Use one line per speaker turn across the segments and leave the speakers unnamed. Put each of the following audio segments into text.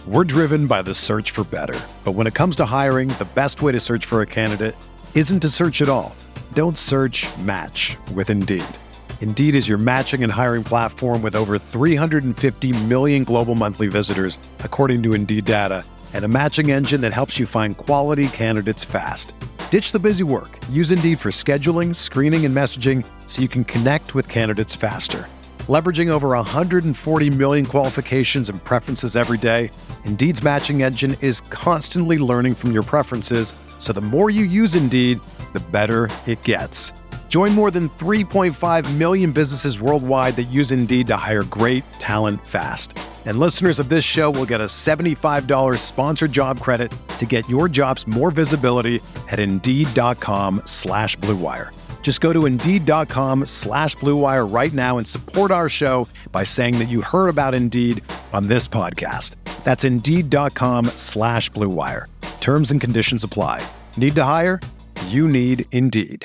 We're driven by the search for better. But when it comes to hiring, the best way to search for a candidate isn't to search at all. Don't search, match with Indeed. Indeed is your matching and hiring platform with over 350 million global monthly visitors, according to Indeed data, and a matching engine that helps you find quality candidates fast. Ditch the busy work. Use Indeed for scheduling, screening, and messaging so you can connect with candidates faster. Leveraging over 140 million qualifications and preferences every day, Indeed's matching engine is constantly learning from your preferences, so the more you use Indeed, the better it gets. Join more than 3.5 million businesses worldwide that use Indeed to hire great talent fast. And listeners of this show will get a $75 sponsored job credit to get your jobs more visibility at Indeed.com/Blue Wire. Just go to Indeed.com/Blue Wire right now and support our show by saying that you heard about Indeed on this podcast. That's Indeed.com/Blue Wire. Terms and conditions apply. Need to hire? You need Indeed.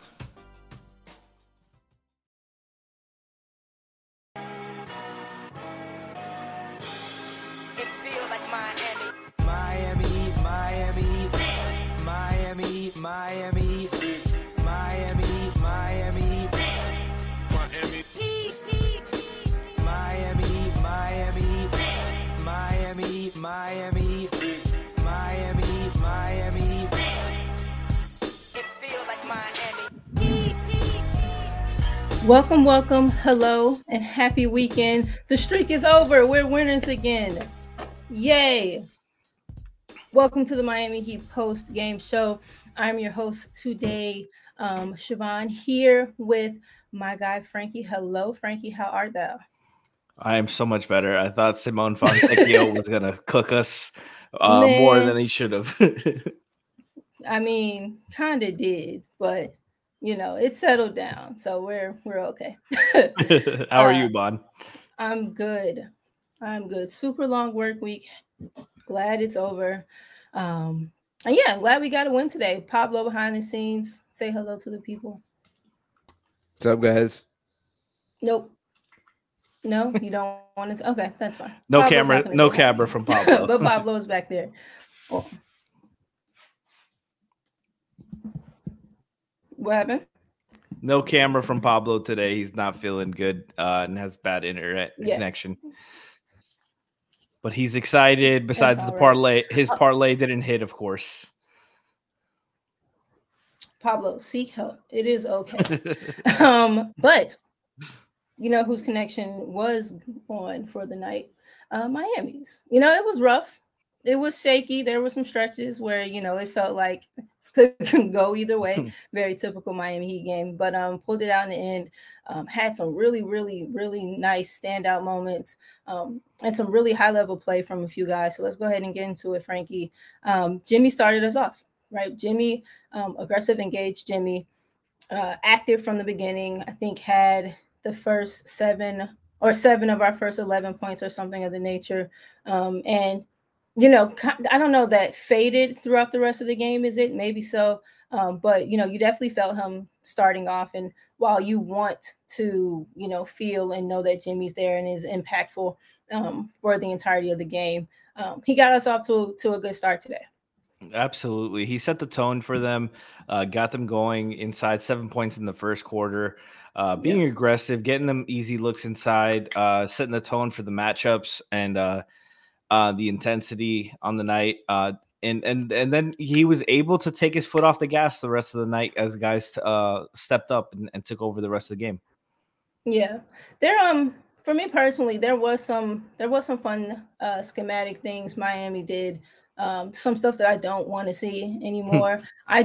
Welcome, hello, and happy weekend. The streak is over. We're winners again. Yay. Welcome to the Miami Heat post-game show. I'm your host today, Siobhan, here with my guy, Frankie. Hello, Frankie. How art thou?
I am so much better. I thought Simone Fontecchio was going to cook us more than he should have.
I mean, kind of did, but you know, it settled down, so we're okay.
How are you, Bon?
I'm good. Super long work week. Glad it's over. And yeah, I'm glad we got a win today. Pablo behind the scenes. Say hello to the people.
What's up, guys?
Nope. No, you don't want to. Okay, that's fine.
No
Pablo's
camera, no camera from Pablo.
But Pablo is back there. Oh. What happened?
No camera from Pablo today. He's not feeling good and has bad internet connection. But he's excited. Besides the parlay, his parlay didn't hit, of course.
Pablo, seek help. It is okay. But you know whose connection was on for the night? Miami's. You know, it was rough. It was shaky. There were some stretches where, you know, it felt like it could go either way. Very typical Miami Heat game, but pulled it out in the end. Had some really, really, really nice standout moments and some really high level play from a few guys. So let's go ahead and get into it, Frankie. Jimmy started us off, right? Jimmy, aggressive, engaged Jimmy, active from the beginning. I think had the first seven of our first 11 points or something of the nature. And you know, I don't know that faded throughout the rest of the game. Is it? Maybe so. But, you know, you definitely felt him starting off. And while you want to, you know, feel and know that Jimmy's there and is impactful for the entirety of the game, he got us off to a good start today.
Absolutely. He set the tone for them, got them going inside 7 points in the first quarter, being aggressive, getting them easy looks inside, setting the tone for the matchups and the intensity on the night. And then he was able to take his foot off the gas the rest of the night as guys stepped up and took over the rest of the game.
Yeah. There for me personally, there was some fun schematic things Miami did. Some stuff that I don't want to see anymore. I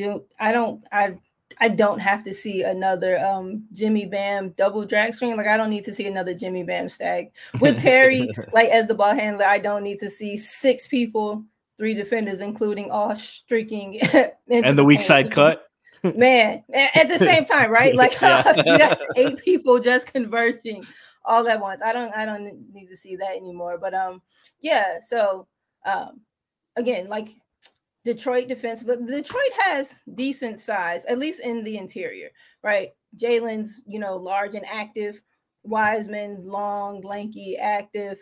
don't have to see another Jimmy Bam double drag string. Like I don't need to see another Jimmy Bam stag with Terry like as the ball handler. I don't need to see 6 people, 3 defenders, including all streaking
and the weak side cut.
Man, at the same time, right? Like that's 8 people just converging all at once. I don't need to see that anymore. But yeah. So again, like Detroit defense, but Detroit has decent size, at least in the interior, right? Jalen's, large and active. Wiseman's long, lanky, active.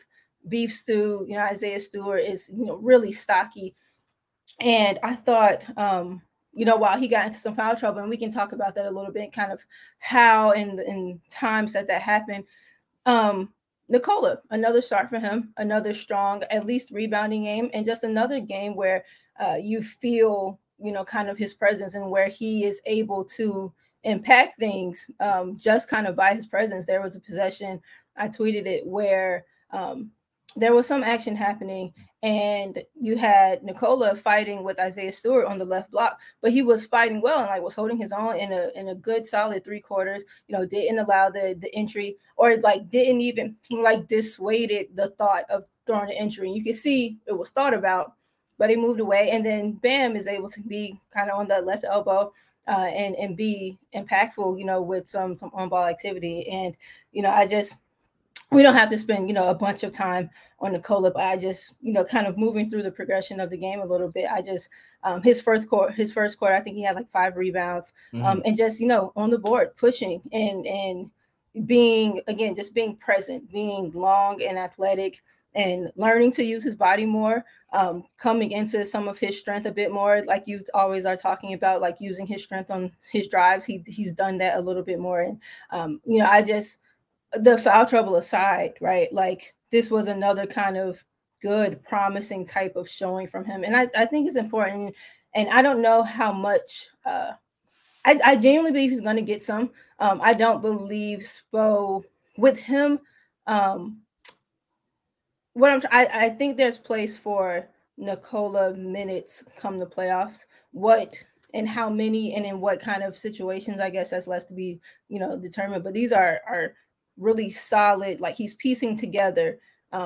beef stew. You know, Isaiah Stewart is, you know, really stocky. And I thought, you know, while he got into some foul trouble, and we can talk about that a little bit, kind of how in times that happened. Nikola, another start for him, another strong, at least rebounding game, and just another game where you feel, you know, kind of his presence and where he is able to impact things just kind of by his presence. There was a possession, I tweeted it, where there was some action happening and you had Nikola fighting with Isaiah Stewart on the left block, but he was fighting well and like was holding his own in a good solid 3/4. You know, didn't allow the entry, or like didn't even like dissuaded the thought of throwing the entry. You can see it was thought about, but he moved away, and then Bam is able to be kind of on the left elbow and be impactful, you know, with some on ball activity. And you know, we don't have to spend, you know, a bunch of time on Nikola, but I just, you know, kind of moving through the progression of the game a little bit. I just his first quarter, I think he had like 5 rebounds, and just, you know, on the board, pushing and being, again, just being present, being long and athletic, and learning to use his body more, coming into some of his strength a bit more, like you always are talking about, like using his strength on his drives. He's done that a little bit more, and you know, the foul trouble aside, right? Like this was another kind of good, promising type of showing from him. And I think it's important. And I don't know how much I genuinely believe he's going to get some. I don't believe Spo with him. I think there's place for Nikola minutes come the playoffs. What and how many and in what kind of situations, I guess that's less to be, you know, determined. But these are really solid, like he's piecing together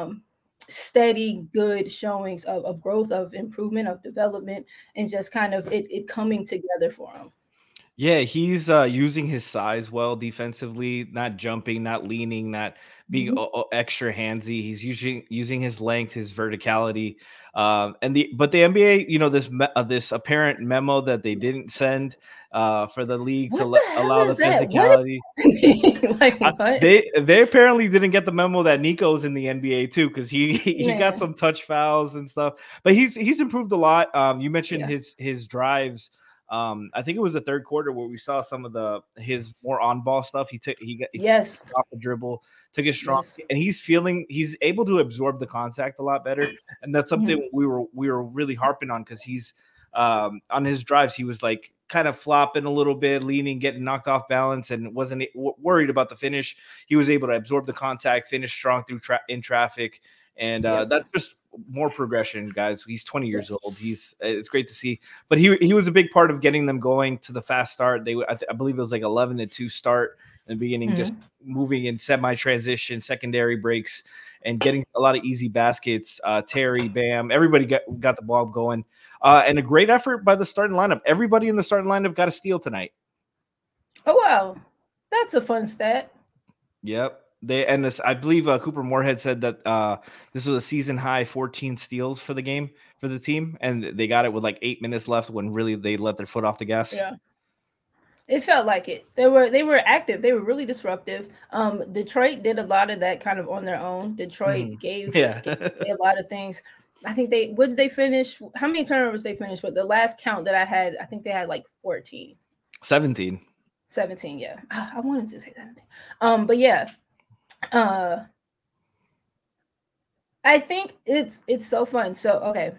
steady, good showings of growth, of improvement, of development, and just kind of it coming together for him.
Yeah, he's using his size well defensively, not jumping, not leaning, not being extra handsy. He's using his length, his verticality, but the NBA, you know, this apparent memo that they didn't send for the league to allow the physicality.
Like what?
They apparently didn't get the memo that Nico's in the NBA too, because he got some touch fouls and stuff. But he's improved a lot. You mentioned his drives. I think it was the third quarter where we saw some of his more on ball stuff. He took off the dribble, took his strong, and he's able to absorb the contact a lot better. And that's something we were really harping on, because he's on his drives, he was like kind of flopping a little bit, leaning, getting knocked off balance, and wasn't worried about the finish. He was able to absorb the contact, finish strong through in traffic. And that's just more progression, guys. He's 20 years old. It's great to see. But he was a big part of getting them going to the fast start. I believe it was like 11-2 start in the beginning, just moving in semi-transition, secondary breaks, and getting a lot of easy baskets. Terry, Bam, everybody got the ball going. And a great effort by the starting lineup. Everybody in the starting lineup got a steal tonight.
Oh, wow. That's a fun stat.
Yep. I believe Cooper Moorhead said that this was a season high 14 steals for the game for the team, and they got it with like 8 minutes left when really they let their foot off the gas.
Yeah, it felt like it. They were active. They were really disruptive. Detroit did a lot of that kind of on their own. Detroit gave a lot of things. I think they finish? How many turnovers they finished with? The last count that I had, I think they had like 14.
17,
yeah. I wanted to say 17. But yeah. I think it's so fun. So okay,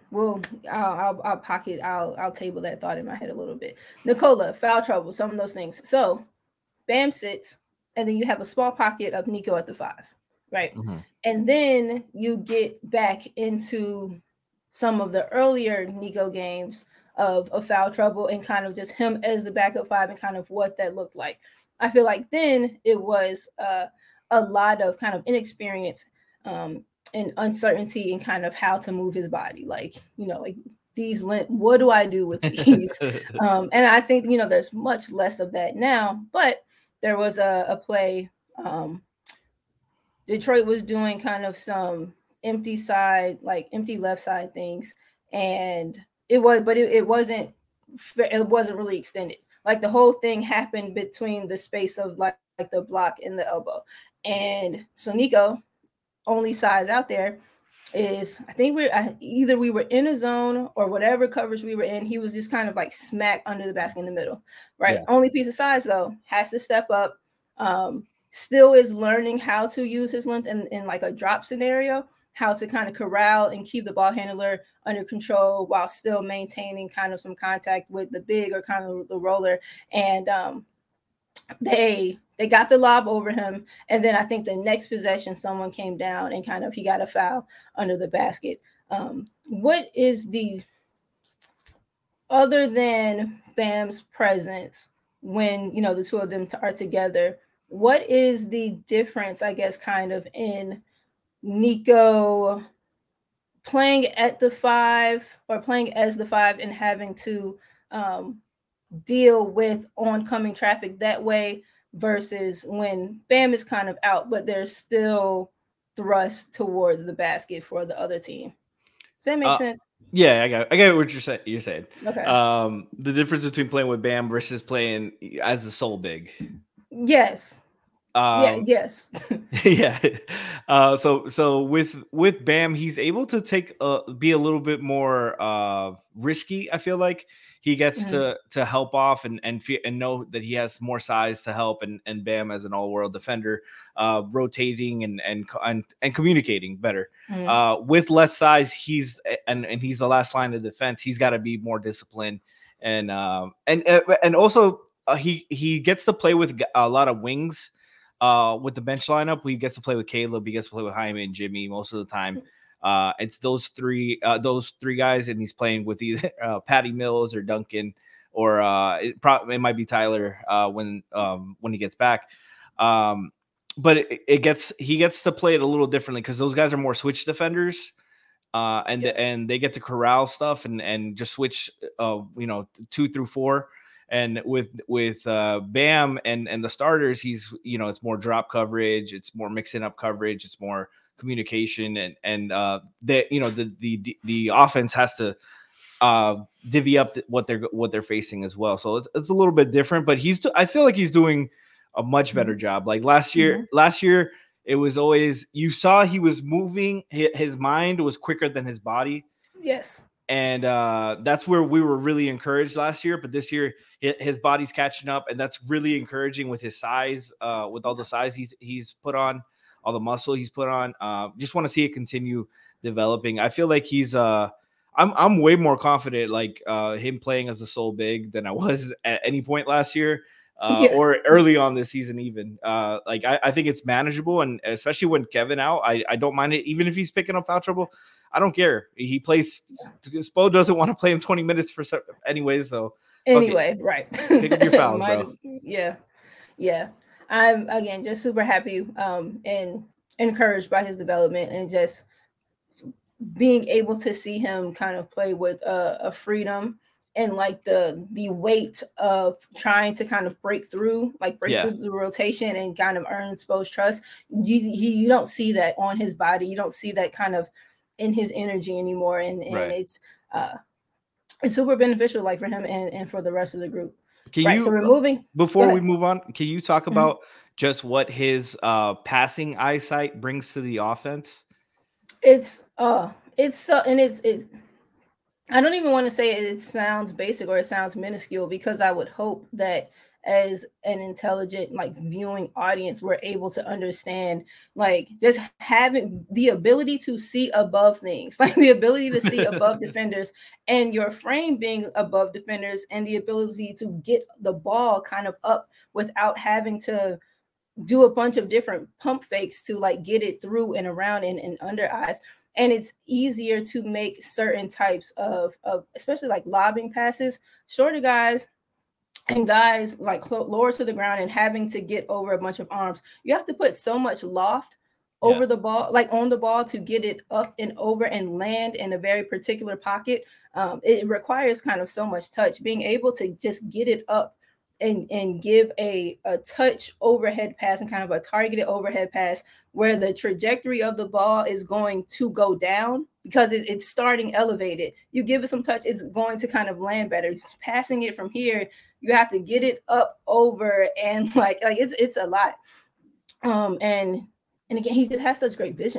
I'll table that thought in my head a little bit. Nikola, foul trouble, some of those things. So Bam sits, and then you have a small pocket of Nico at the 5, right? And then you get back into some of the earlier Nico games of foul trouble and kind of just him as the backup 5 and kind of what that looked like. I feel like then it was a lot of kind of inexperience and uncertainty in kind of how to move his body. Like, you know, like these, what do I do with these? And I think, you know, there's much less of that now, but there was a play. Detroit was doing kind of some empty left side things. And it wasn't really extended. Like the whole thing happened between the space of like the block and the elbow. And so Nico, only size out there, is I think either we were in a zone or whatever coverage we were in, he was just kind of like smack under the basket in the middle, right?
Yeah.
Only piece of size though, has to step up. Still is learning how to use his length in like a drop scenario, how to kind of corral and keep the ball handler under control while still maintaining kind of some contact with the big or kind of the roller. And they got the lob over him, and then I think the next possession someone came down and kind of he got a foul under the basket. What is the, other than Bam's presence when the two of them are together, what is the difference, I guess, kind of in Nico playing at the 5 or playing as the 5 and having to deal with oncoming traffic that way versus when Bam is kind of out, but there's still thrust towards the basket for the other team? Does that make sense?
Yeah, I got what you're saying.
Okay.
The difference between playing with Bam versus playing as a sole big.
Yes. Yes.
Yeah. So with Bam, he's able to be a little bit more risky. I feel like he gets to help off and know that he has more size to help, and Bam as an all-world defender, rotating and communicating better. With less size, he's the last line of defense. He's got to be more disciplined, and also he gets to play with a lot of wings. With the bench lineup, he gets to play with Caleb, he gets to play with Jaime and Jimmy most of the time. It's those three guys, and he's playing with either Patty Mills or Duncan, or it might be Tyler when he gets back. But he gets to play it a little differently because those guys are more switch defenders, and they get to corral stuff and just switch 2 through 4. And with Bam and the starters, he's it's more drop coverage, it's more mixing up coverage, it's more communication, and the offense has to divvy up what they're facing as well. So it's a little bit different, but I feel like he's doing a much better job. Like last year, it was always, you saw he was moving, his mind was quicker than his body.
Yes.
And that's where we were really encouraged last year. But this year, his body's catching up, and that's really encouraging with his size, with all the size he's put on, all the muscle he's put on. Just want to see it continue developing. I feel like he's I'm way more confident like him playing as a sole big than I was at any point last year.
Yes.
Or early on this season, even I think it's manageable, and especially when Kevin out, I don't mind it. Even if he's picking up foul trouble, I don't care. He plays. Spo doesn't want to play him 20 minutes for anyway. So
right.
Pick up your fouls, bro.
Yeah. I'm again just super happy and encouraged by his development, and just being able to see him kind of play with a freedom and like the weight of trying to kind of break through through the rotation and kind of earn Spo's trust. You don't see that on his body. You don't see that kind of in his energy anymore. And it's super beneficial like for him and for the rest of the group.
Before we move on, can you talk about just what his passing eyesight brings to the offense? It's
I don't even want to say it sounds basic or it sounds minuscule, because I would hope that as an intelligent like viewing audience, we're able to understand like just having the ability to see above things, like the ability to see above defenders, and your frame being above defenders, and the ability to get the ball kind of up without having to do a bunch of different pump fakes to like get it through and around and under eyes. And it's easier to make certain types of especially like lobbing passes, shorter guys and guys like lower to the ground and having to get over a bunch of arms. You have to put so much loft over the ball, like on the ball, to get it up and over and land in a very particular pocket. It requires kind of so much touch. Being able to just get it up and give a touch overhead pass and kind of a targeted overhead pass where the trajectory of the ball is going to go down because it's starting elevated. You give it some touch, it's going to kind of land better. Passing it from here, you have to get it up over and like it's a lot. And again, he just has such great vision.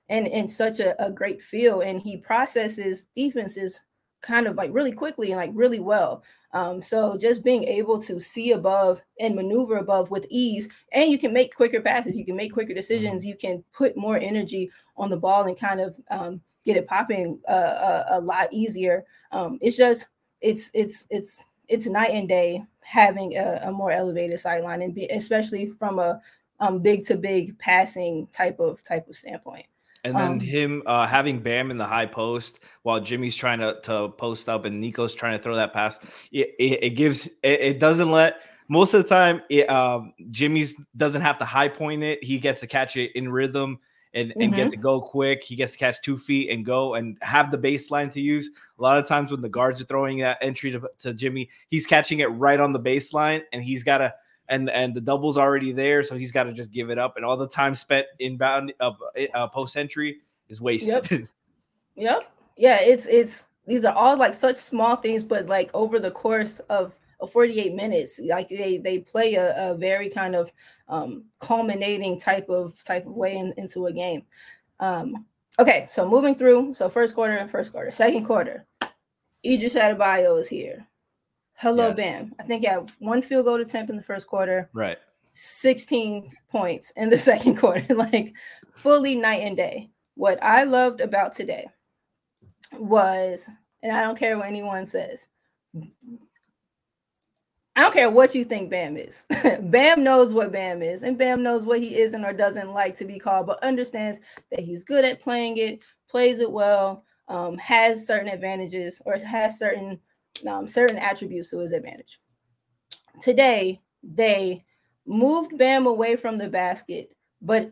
and in such a great feel, and he processes defenses kind of like really quickly and like really well. So just being able to see above and maneuver above with ease, and you can make quicker passes, you can make quicker decisions, you can put more energy on the ball and kind of get it popping a lot easier. It's just it's night and day having a more elevated sideline, and especially from a big to big passing type of standpoint.
And then him having Bam in the high post while Jimmy's trying to post up and Nico's trying to throw that pass. It doesn't let most of the time. Jimmy's doesn't have to high point it. He gets to catch it in rhythm and get to go quick. He gets to catch 2 feet and go and have the baseline to use. A lot of times when the guards are throwing that entry to Jimmy, he's catching it right on the baseline, and he's got to. And the double's already there, so he's got to just give it up. And all the time spent inbound post entry is wasted.
Yep. Yeah, it's these are all like such small things, but like over the course of 48 minutes, like they play a very kind of culminating type of way into a game. Okay, so moving through, so first quarter, second quarter, Idris Adebayo is here. Hello, yes. Bam. I think he had 1 field goal attempt in the first quarter.
Right.
16 points in the second quarter, like fully night and day. What I loved about today was, and I don't care what anyone says, I don't care what you think Bam is. Bam knows what Bam is, and Bam knows what he isn't or doesn't like to be called, but understands that he's good at playing it, plays it well, has certain advantages or has certain attributes to his advantage. Today, they moved Bam away from the basket, but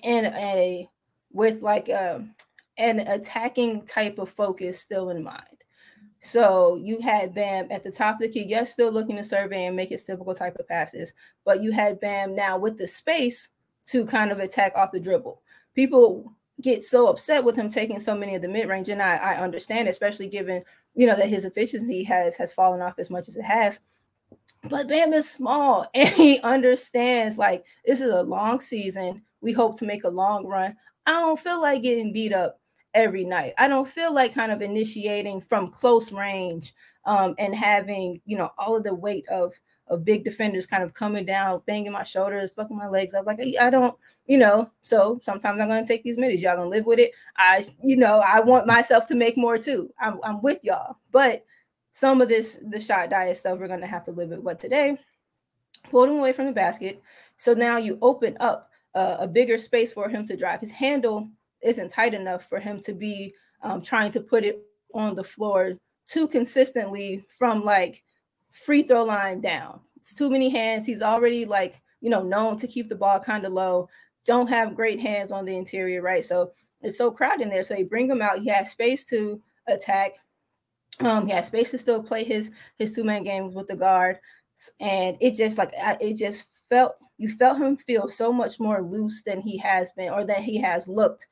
with like an attacking type of focus still in mind. So you had Bam at the top of the key, yes, still looking to survey and make his typical type of passes, but you had Bam now with the space to kind of attack off the dribble. People get so upset with him taking so many of the mid-range, and I understand, especially given that his efficiency has fallen off as much as it has. But Bam is small, and he understands, like, this is a long season. We hope to make a long run. I don't feel like getting beat up every night. I don't feel like kind of initiating from close range and having, all of the weight of big defenders kind of coming down, banging my shoulders, fucking my legs up. Like, I don't, so sometimes I'm going to take these minutes. Y'all going to live with it. I want myself to make more too. I'm with y'all. But some of the shot diet stuff, we're going to have to live with. But today, pulled him away from the basket. So now you open up a bigger space for him to drive. His handle isn't tight enough for him to be trying to put it on the floor too consistently from like free throw line down. It's too many hands. He's already known to keep the ball kind of low, don't have great hands on the interior, right? So it's so crowded in there. So you bring him out. He has space to attack. He has space to still play his 2-man games with the guard. And it just you felt him feel so much more loose than he has been, or that he has looked,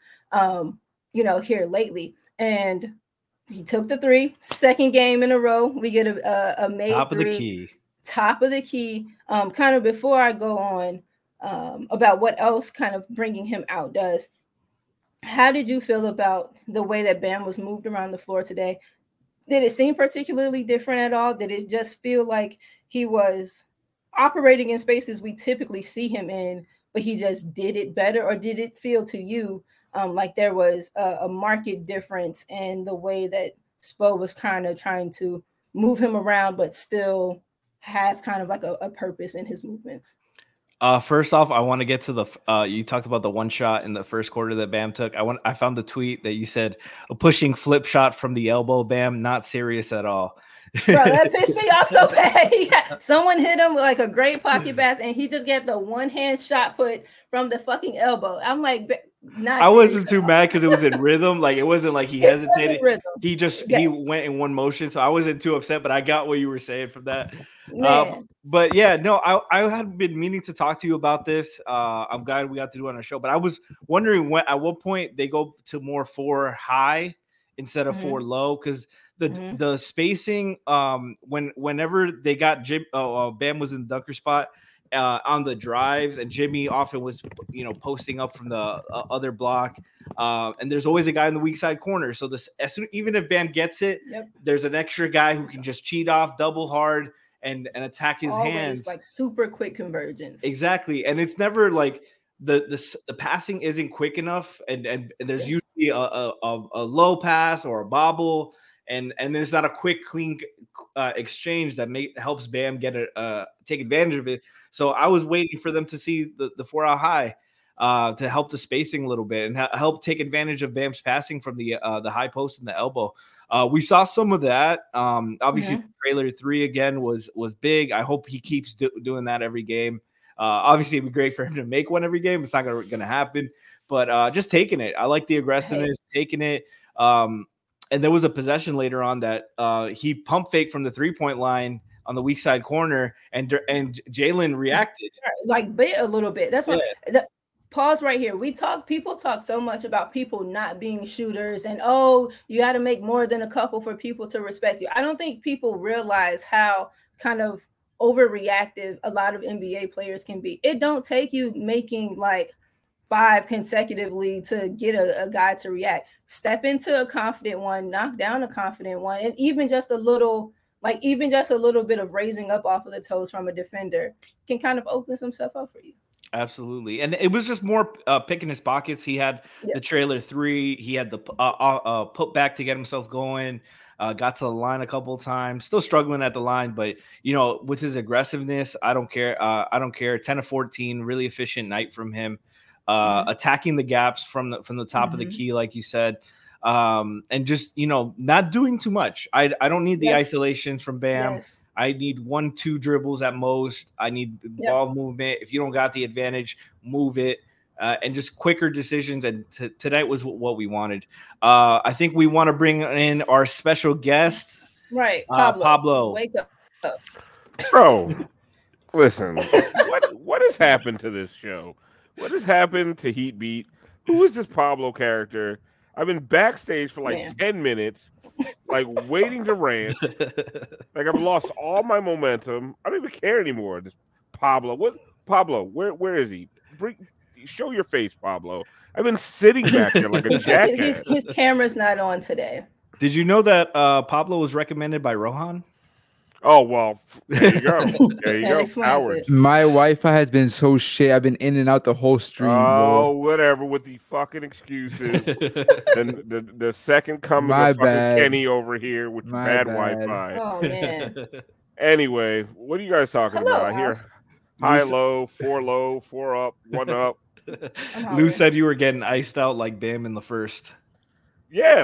here lately. And he took the 3, second game in a row. We get a made
top
3, top of the key. Kind of before I go on about what else kind of bringing him out does. How did you feel about the way that Bam was moved around the floor today? Did it seem particularly different at all? Did it just feel like he was operating in spaces we typically see him in, but he just did it better? Or did it feel to you like there was a marked difference in the way that Spo was kind of trying to move him around, but still have kind of like a purpose in his movements?
First off, I want to get to the you talked about the one shot in the first quarter that Bam took. I found the tweet that you said a pushing flip shot from the elbow. Bam, not serious at all.
Bro, that pissed me off so bad. Someone hit him with like a great pocket pass, and he just got the one hand shot put from the fucking elbow. I'm like,
I wasn't too mad because it was in rhythm. Like, it wasn't like he hesitated. He just he went in one motion, so I wasn't too upset. But I got what you were saying from that. But yeah, no, I had been meaning to talk to you about this. I'm glad we got to do it on our show. But I was wondering at what point they go to more 4 high instead of 4 low, because the spacing whenever they got Bam was in the dunker spot, on the drives, and Jimmy often was, posting up from the other block. And there's always a guy in the weak side corner. So even if Bam gets it, there's an extra guy who can just cheat off, double hard, and attack his hands.
Like super quick convergence.
Exactly. And it's never like the passing isn't quick enough, and there's usually a low pass or a bobble. And it's not a quick, clean exchange that helps Bam take advantage of it. So I was waiting for them to see the 4-out high to help the spacing a little bit and help take advantage of Bam's passing from the high post and the elbow. We saw some of that. Obviously, the trailer 3 again was big. I hope he keeps doing that every game. Obviously, it'd be great for him to make one every game. It's not going to happen, but just taking it. I like the aggressiveness, taking it. And there was a possession later on that he pump faked from the 3-point line on the weak side corner, and Jalen reacted
like a little bit. That's why. Pause right here. People talk so much about people not being shooters and you got to make more than a couple for people to respect you. I don't think people realize how kind of overreactive a lot of NBA players can be. It don't take you making like 5 consecutively to get a guy to react. Step into a confident one, knock down a confident one, and even just a little bit of raising up off of the toes from a defender can kind of open some stuff up for you.
Absolutely. And it was just more picking his pockets. He had the trailer 3. He had the put back to get himself going. Got to the line a couple of times. Still struggling at the line, but with his aggressiveness, I don't care. 10 of 14, really efficient night from him. Attacking the gaps from the top of the key, like you said. And just, not doing too much. I don't need the isolations from Bam. Yes. I need 1-2 dribbles at most. I need ball movement. If you don't got the advantage, move it. And just quicker decisions. And tonight was what we wanted. I think we want to bring in our special guest.
Right.
Pablo.
Wake up.
Bro, listen, what has happened to this show? What has happened to Heat Beat? Who is this Pablo character? I've been backstage for 10 minutes, waiting to rant. I've lost all my momentum. I don't even care anymore. This Pablo. What Pablo? Where is he? Show your face, Pablo. I've been sitting back here like a jackass.
His camera's not on today.
Did you know that Pablo was recommended by Rohan?
Oh, well, there you go. There you go. Howard.
My Wi-Fi has been so shit. I've been in and out the whole stream.
Oh, whatever with the fucking excuses. And the second coming of fucking Kenny over here with bad Wi-Fi.
Oh, man.
Anyway, what are you guys talking about here? High, low, 4 up, 1 up.
Lou said you were getting iced out like Bam in the first.
Yeah,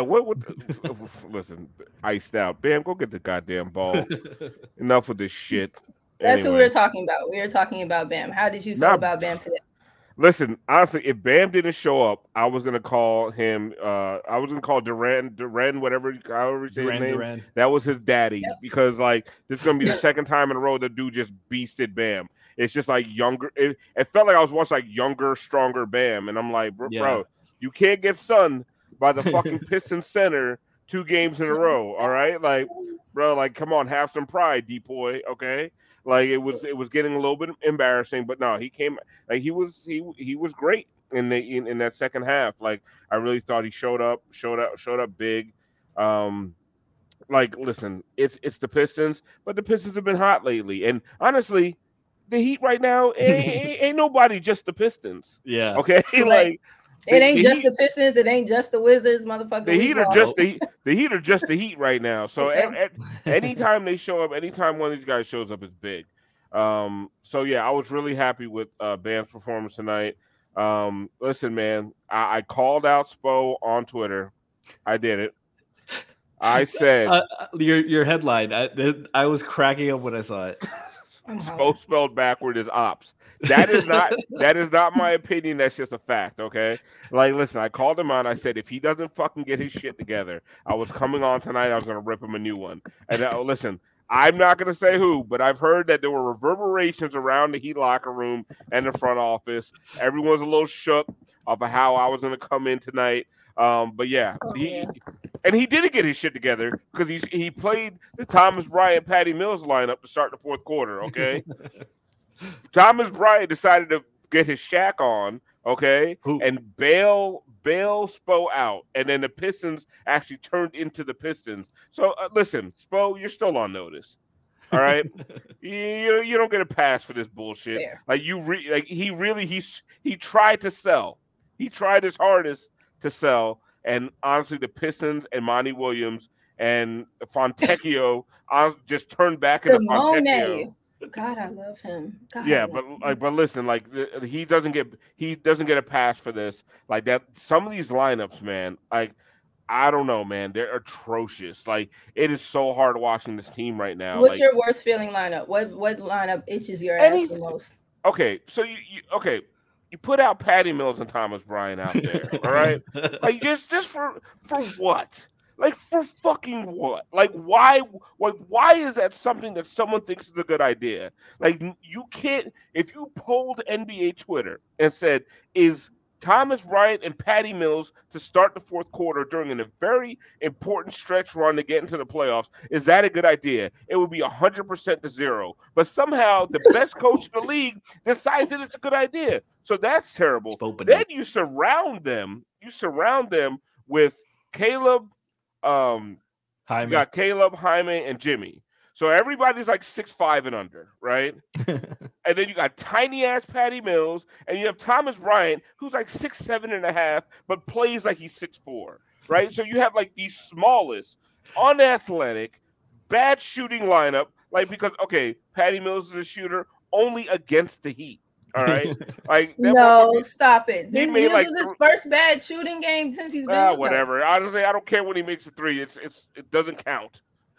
listen, iced out. Bam, go get the goddamn ball. Enough with this shit.
That's what we were talking about. We were talking about Bam. How did you feel about Bam today?
Listen, honestly, if Bam didn't show up, I was gonna call him. I was gonna call Duran, whatever, however you say his name. Duran. That was his daddy, because this is gonna be the second time in a row the dude just beasted Bam. It's just younger. It felt like I was watching younger, stronger Bam, and I'm like, bro, you can't get sunned by the fucking Pistons center 2 games in a row. All right, bro, come on, have some pride, D-boy. Okay, it was getting a little bit embarrassing, but no, he came. He was great in that second half. I really thought he showed up big. Listen, it's the Pistons, but the Pistons have been hot lately, and honestly, the Heat right now ain't nobody, just the Pistons.
Yeah.
Okay.
It ain't just the Pistons. It ain't just the Wizards, motherfucker.
The Heat are just the Heat are just the Heat right now. So anytime they show up, anytime one of these guys shows up, it's big. So yeah, I was really happy with Bam's performance tonight. Listen, man, I called out Spo on Twitter. I did it. I said
your headline. I was cracking up when I saw it.
Spo spelled backward is ops. That is not my opinion. That's just a fact, okay? Listen, I called him on. I said if he doesn't fucking get his shit together, I was coming on tonight. I was gonna rip him a new one. And listen, I'm not gonna say who, but I've heard that there were reverberations around the Heat locker room and the front office. Everyone's a little shook of how I was gonna come in tonight. But yeah, and he didn't get his shit together because he played the Thomas Bryant, Patty Mills lineup to start the fourth quarter. Okay, Thomas Bryant decided to get his Shaq on, okay, and bail Spo out, and then the Pistons actually turned into the Pistons. So listen, Spo, you're still on notice. All right, you don't get a pass for this bullshit.
Fair.
Like he tried to sell. He tried his hardest to sell, and honestly, the Pistons and Monty Williams and Fontecchio just turned back into Fontecchio.
God, I love him. God,
yeah, but listen, like he doesn't get a pass for this. Like that, some of these lineups, man, like I don't know, man, they're atrocious. Like it is so hard watching this team right now.
What's your worst feeling lineup? What lineup itches your ass the most?
Okay, so you put out Patty Mills and Thomas Bryant out there, all right? Like just for what? Like for fucking what? Like why is that something that someone thinks is a good idea? Like you can't, if you polled NBA Twitter and said, is Thomas Bryant and Patty Mills to start the fourth quarter during a very important stretch run to get into the playoffs, is that a good idea? It would be 100% to 0. But somehow the best coach in the league decides that it's a good idea. So that's terrible. Then you surround them with Caleb, you got Caleb, Jaime, and Jimmy. So everybody's like 6'5" and under, right? And then you got tiny ass Patty Mills, and you have Thomas Bryant, who's like 6'7.5", but plays like he's 6'4", right? So you have like the smallest, unathletic, bad shooting lineup. Like because Patty Mills is a shooter only against the Heat. All right, like
no, stop it. This was his first bad shooting game since he's been with
whatever.
us.
Honestly, I don't care when he makes a three. It doesn't count.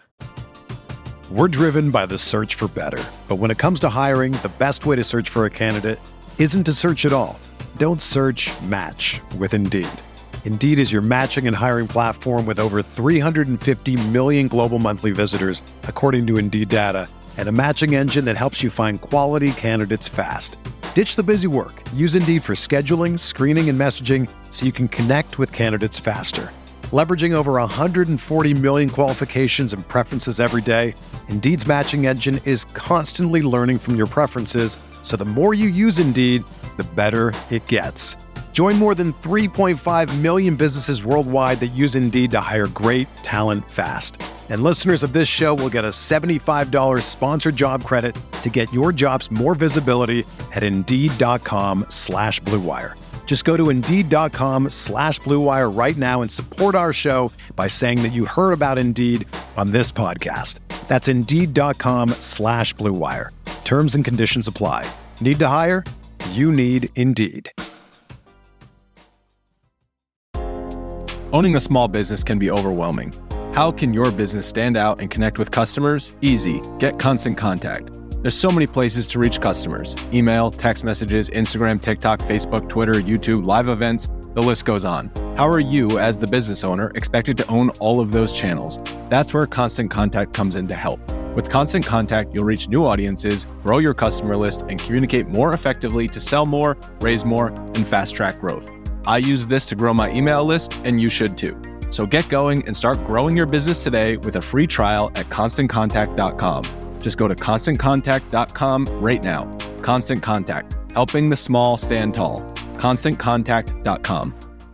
We're driven by the search for better, but when it comes to hiring, the best way to search for a candidate isn't to search at all. Don't search. Match with Indeed. Indeed is your matching and hiring platform with over 350 million global monthly visitors, according to Indeed data, and a matching engine that helps you find quality candidates fast. Ditch the busy work. Use Indeed for scheduling, screening, and messaging so you can connect with candidates faster. Leveraging over 140 million qualifications and preferences every day, Indeed's matching engine is constantly learning from your preferences, so the more you use Indeed, the better it gets. Join more than 3.5 million businesses worldwide that use Indeed to hire great talent fast. And listeners of this show will get a $75 sponsored job credit to get your jobs more visibility at Indeed.com/Blue Wire. Just go to Indeed.com/Blue Wire right now and support our show by saying that you heard about Indeed on this podcast. That's Indeed.com/Blue Wire. Terms and conditions apply. Need to hire? You need Indeed.
Owning a small business can be overwhelming. How can your business stand out and connect with customers? Easy. Get Constant Contact. There's so many places to reach customers. Email, text messages, Instagram, TikTok, Facebook, Twitter, YouTube, live events, the list goes on. How are you, as the business owner, expected to own all of those channels? That's where Constant Contact comes in to help. With Constant Contact, you'll reach new audiences, grow your customer list, and communicate more effectively to sell more, raise more, and fast-track growth. I use this to grow my email list, and you should too. So get going and start growing your business today with a free trial at ConstantContact.com. Just go to ConstantContact.com right now. Constant Contact, helping the small stand tall. ConstantContact.com.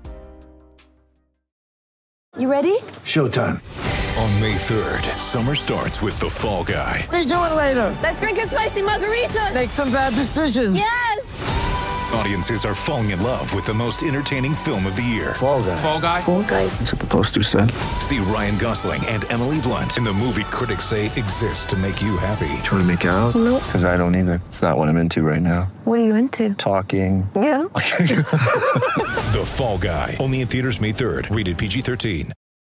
You ready?
Showtime. On May 3rd, summer starts with The Fall Guy.
Let's do it later. Let's drink a spicy margarita. Make some bad decisions. Yes!
Audiences are falling in love with the most entertaining film of the year.
Fall Guy.
Fall Guy?
Fall Guy.
That's what the poster said. See Ryan Gosling and Emily Blunt in the movie critics say exists to make you happy.
Trying to make it out?
Nope.
Because I don't either. It's not what I'm into right now.
What are you into?
Talking.
Yeah.
The Fall Guy. Only in theaters May 3rd. Rated PG-13.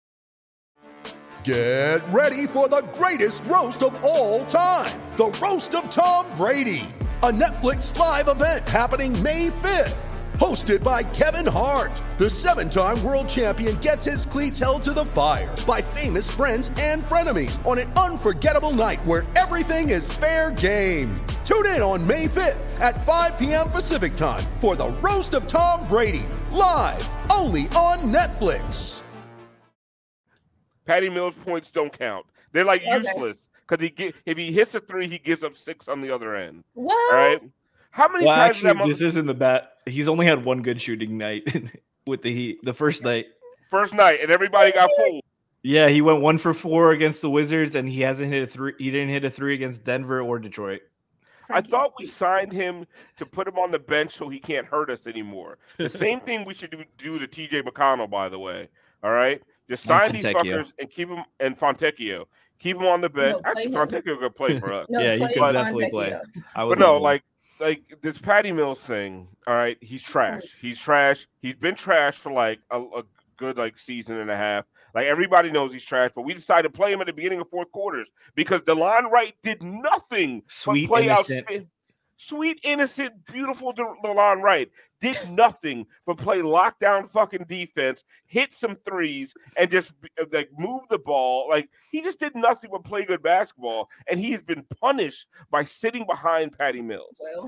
Get ready for the greatest roast of all time. The Roast of Tom Brady. A Netflix live event happening May 5th. Hosted by Kevin Hart. The 7-time world champion gets his cleats held to the fire by famous friends and frenemies on an unforgettable night where everything is fair game. Tune in on May 5th at 5 p.m. Pacific time for the Roast of Tom Brady. Live only on Netflix.
Patty Mills points don't count. They're like useless. because if he hits a 3, he gives up 6 on the other end.
What?
All right. How many times?
Actually, this isn't the bat. He's only had one good shooting night with the Heat. The first night.
First night, and everybody got fooled.
Yeah, he went 1 for 4 against the Wizards, and he hasn't hit a 3. He didn't hit a 3 against Denver or Detroit.
I thought we signed him to put him on the bench so he can't hurt us anymore. The same thing we should do to TJ McConnell, by the way. All right, just sign these fuckers and keep him, and Fontecchio. Keep him on the bench. Actually, Fontecchio could play for us.
Yeah, he could definitely play.
But no, like this Patty Mills thing. All right, he's trash. He's trash. He's been trash for like a good like season and a half. Like everybody knows he's trash, but we decided to play him at the beginning of fourth quarters because DeLon Wright did nothing
Sweet,
but play
innocent.
Sweet, innocent, beautiful DeLon Wright did nothing but play lockdown fucking defense, hit some threes, and just like move the ball. Like he just did nothing but play good basketball, and he has been punished by sitting behind Patty Mills.
Well.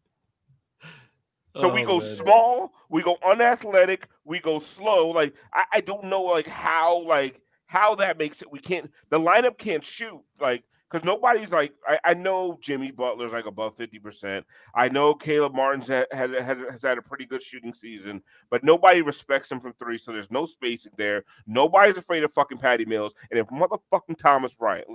So we go small, we go unathletic, we go slow. Like I don't know like how that makes it. We can't. The lineup can't shoot like because nobody's like. I know Jimmy Butler's like above 50%. I know Caleb Martin's has had a pretty good shooting season, but nobody respects him from 3. So there's no spacing there. Nobody's afraid of fucking Patty Mills. And if motherfucking Thomas Bryant,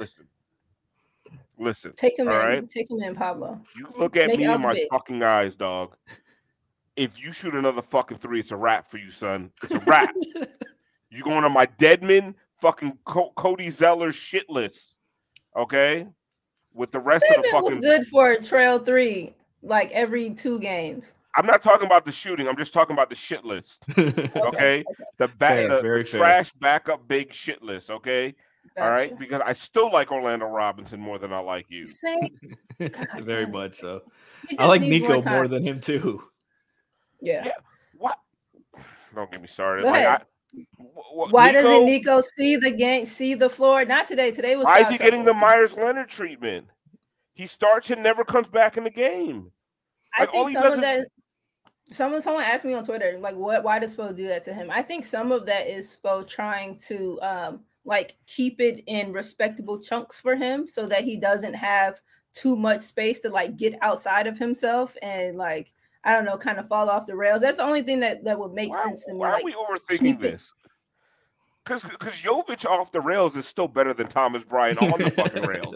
listen,
take him in.
Right?
Take him in, Pablo.
You look at me in my fucking eyes, dog. If you shoot another fucking 3, it's a wrap for you, son. It's a wrap. You going on my Deadman fucking Cody Zeller shit list, okay? With the rest of the fucking
was good for trail 3, like every 2 games.
I'm not talking about the shooting. I'm just talking about the shit list, okay? The trash backup big shit list, okay? Gotcha. All right, because I still like Orlando Robinson more than I like you.
Very much so. I like Nico more than him too.
Yeah.
What? Don't get me started.
Go ahead. Why doesn't Nico see the game, see the floor? Not today. Today was.
Why is he getting the Myers Leonard treatment? He starts and never comes back in the game.
I think someone asked me on Twitter, like, why does Spo do that to him? I think some of that is Spo trying to like keep it in respectable chunks for him so that he doesn't have too much space to like get outside of himself and like. I don't know, kind of fall off the rails. That's the only thing that would make sense to me.
Why are we overthinking this? Because Jovic off the rails is still better than Thomas Bryant on the fucking rails.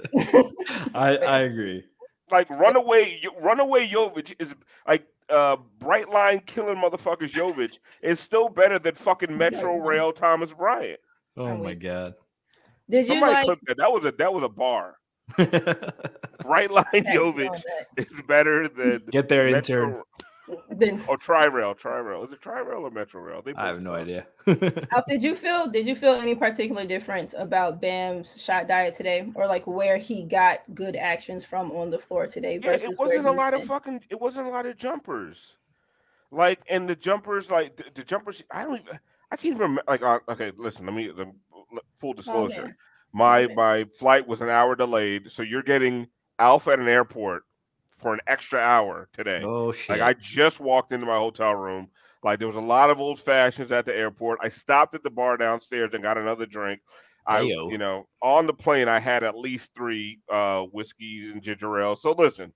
I agree.
Like runaway Jovic is like bright line killing motherfuckers. Jovic is still better than fucking Metro Rail Thomas Bryant.
Oh my god!
Did you like
clip that? That was a bar. Bright line Jovic is better than
get there intern.
Or Tri-Rail. Is it Tri-Rail or Metro Rail?
I have no idea.
Did you feel any particular difference about Bam's shot diet today, or like where he got good actions from on the floor today versus
it wasn't a lot of jumpers. Like, and the jumpers, like the jumpers, I can't even remember. Like, okay, listen, full disclosure. My flight was an hour delayed, so you're getting Alpha at an airport for an extra hour today.
Oh shit!
Like I just walked into my hotel room. Like there was a lot of old fashions at the airport. I stopped at the bar downstairs and got another drink. On the plane I had at least 3 whiskeys and ginger ale. So listen,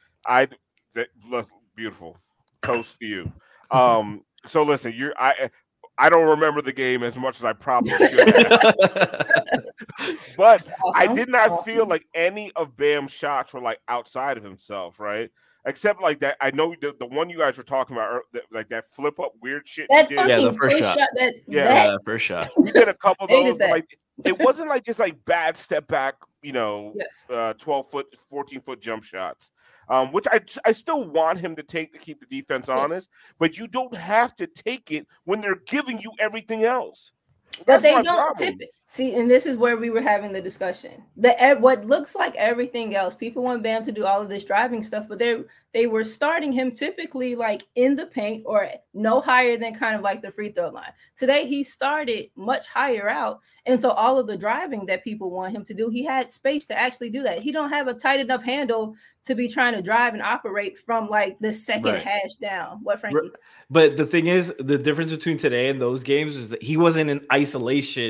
look beautiful. Toast to you. So listen, I don't remember the game as much as I probably should have. But I did not feel like any of Bam's shots were like outside of himself, right? Except like that. I know the one you guys were talking about, like that flip up weird shit.
The first shot.
The
first shot.
We did a couple of those. But like, it wasn't like just like bad step back, 12-foot, 14-foot jump shots. Which I still want him to take to keep the defense honest, but you don't have to take it when they're giving you everything else.
But they don't tip it. See, and this is where we were having the discussion. What looks like everything else, people want Bam to do all of this driving stuff, but they were starting him typically like in the paint or no higher than kind of like the free throw line. Today, he started much higher out. And so all of the driving that people want him to do, he had space to actually do that. He don't have a tight enough handle to be trying to drive and operate from like the second hash down. What, Frankie?
But the thing is, the difference between today and those games is that he wasn't in isolation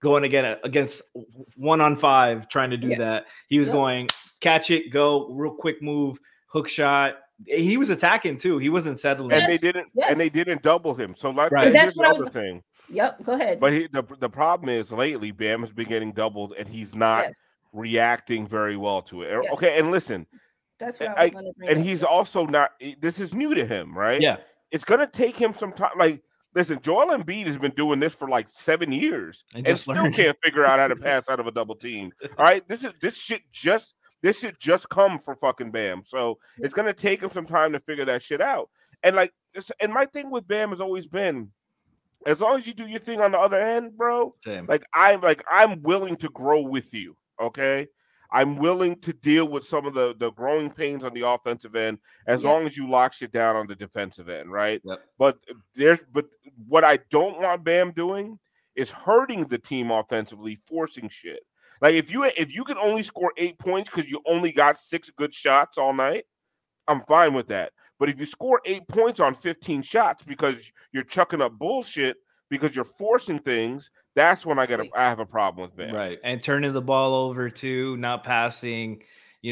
going against 1-on-5, trying to do that. He was going catch it, go real quick move, hook shot. He was attacking too. He wasn't settling.
And they didn't double him. So like
that's what
the other thing.
Yep, go ahead.
But the problem is lately Bam has been getting doubled and he's not reacting very well to it. Yes. Okay, and listen.
That's what I was going to bring up.
And he's also not. This is new to him, right?
Yeah.
It's going to take him some time. Like, listen, Joel Embiid has been doing this for like 7 years and still can't figure out how to pass out of a double team. All right, this shit just come for fucking Bam. So it's going to take him some time to figure that shit out. And like, my thing with Bam has always been, as long as you do your thing on the other end, bro.
Same.
I'm willing to grow with you. Okay. I'm willing to deal with some of the growing pains on the offensive end as long as you lock shit down on the defensive end, right?
Yep.
But what I don't want Bam doing is hurting the team offensively, forcing shit. Like if you can only score 8 points because you only got 6 good shots all night, I'm fine with that. But if you score 8 points on 15 shots because you're chucking up bullshit because you're forcing things, that's when I have a problem with Bam.
Right. And turning the ball over too, not passing,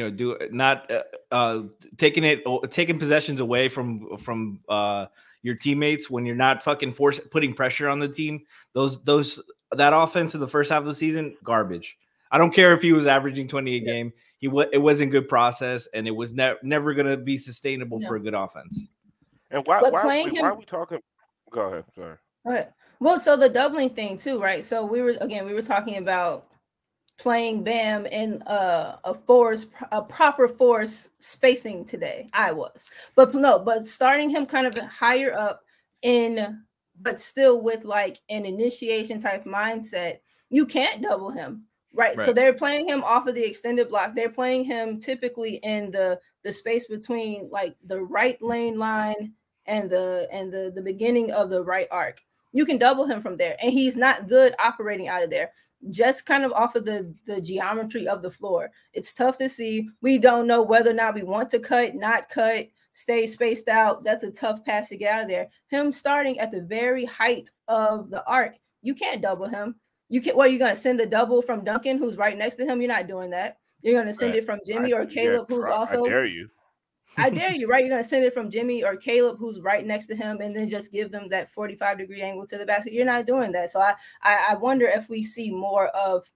taking possessions away from your teammates when you're not fucking putting pressure on the team. That offense in the first half of the season, garbage. I don't care if he was averaging 20 a game. It wasn't good process, and it was never going to be sustainable for a good offense.
And why are we talking? Go ahead. Sorry.
Go ahead. Well, so the doubling thing too, right? So we were talking about playing Bam in a proper force spacing today. But starting him kind of higher up but still with like an initiation type mindset, you can't double him. Right. So they're playing him off of the extended block. They're playing him typically in the space between like the right lane line and the beginning of the right arc. You can double him from there, and he's not good operating out of there. Just kind of off of the geometry of the floor. It's tough to see. We don't know whether or not we want to cut, not cut, stay spaced out. That's a tough pass to get out of there. Him starting at the very height of the arc, you can't double him. You can't. Well, you're gonna send the double from Duncan, who's right next to him. You're not doing that. You're gonna send it from Jimmy or Caleb, who's also.
I dare you.
I dare you, right? You're going to send it from Jimmy or Caleb, who's right next to him, and then just give them that 45-degree angle to the basket. You're not doing that. So I wonder if we see more of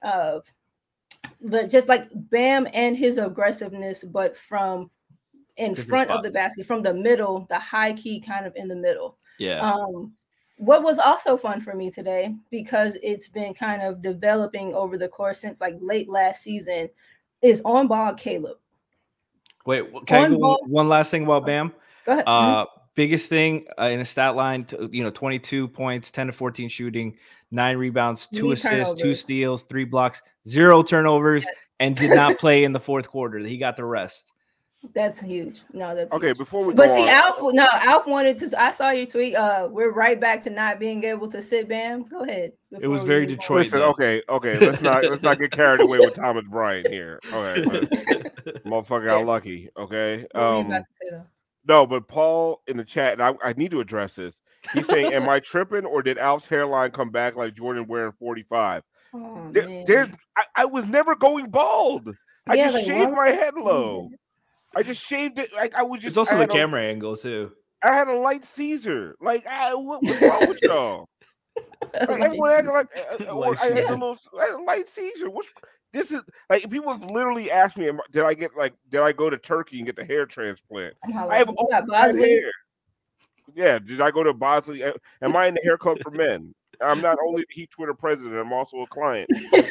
just like Bam and his aggressiveness, but from in front of the basket, from the middle, the high key kind of in the middle.
Yeah.
What was also fun for me today, because it's been kind of developing over the course since like late last season, is on ball Caleb.
Wait, can I go one last thing about Bam?
Go ahead.
Biggest thing in a stat line, 22 points, 10 to 14 shooting, 9 rebounds, 2 assists, 2 steals, 3 blocks, 0 turnovers, and did not play in the fourth quarter. He got the rest.
That's huge. No, that's
okay.
Huge.
Before we,
but see, Alf wanted to. I saw your tweet. We're right back to not being able to sit Bam. Go ahead.
It was very Detroit.
Listen, okay. Let's not get carried away with Thomas Bryant here. Okay, motherfucker got lucky. Okay.
What were you about to say, though?
No, but Paul in the chat, and I need to address this. He's saying, "Am I tripping, or did Alf's hairline come back like Jordan wearing 45?"
Oh,
I was never going bald. I just shaved my head low. I just shaved it. Like I was just.
It's also the camera angle too.
I had a light Caesar. Like, what was wrong with y'all? Everyone acting like I had a light Caesar. This is like people have literally asked me, did I go to Turkey and get the hair transplant? I have all that hair. Yeah, did I go to Bosley? Am I in the hair club for men? I'm not only the Heat Twitter president, I'm also a client.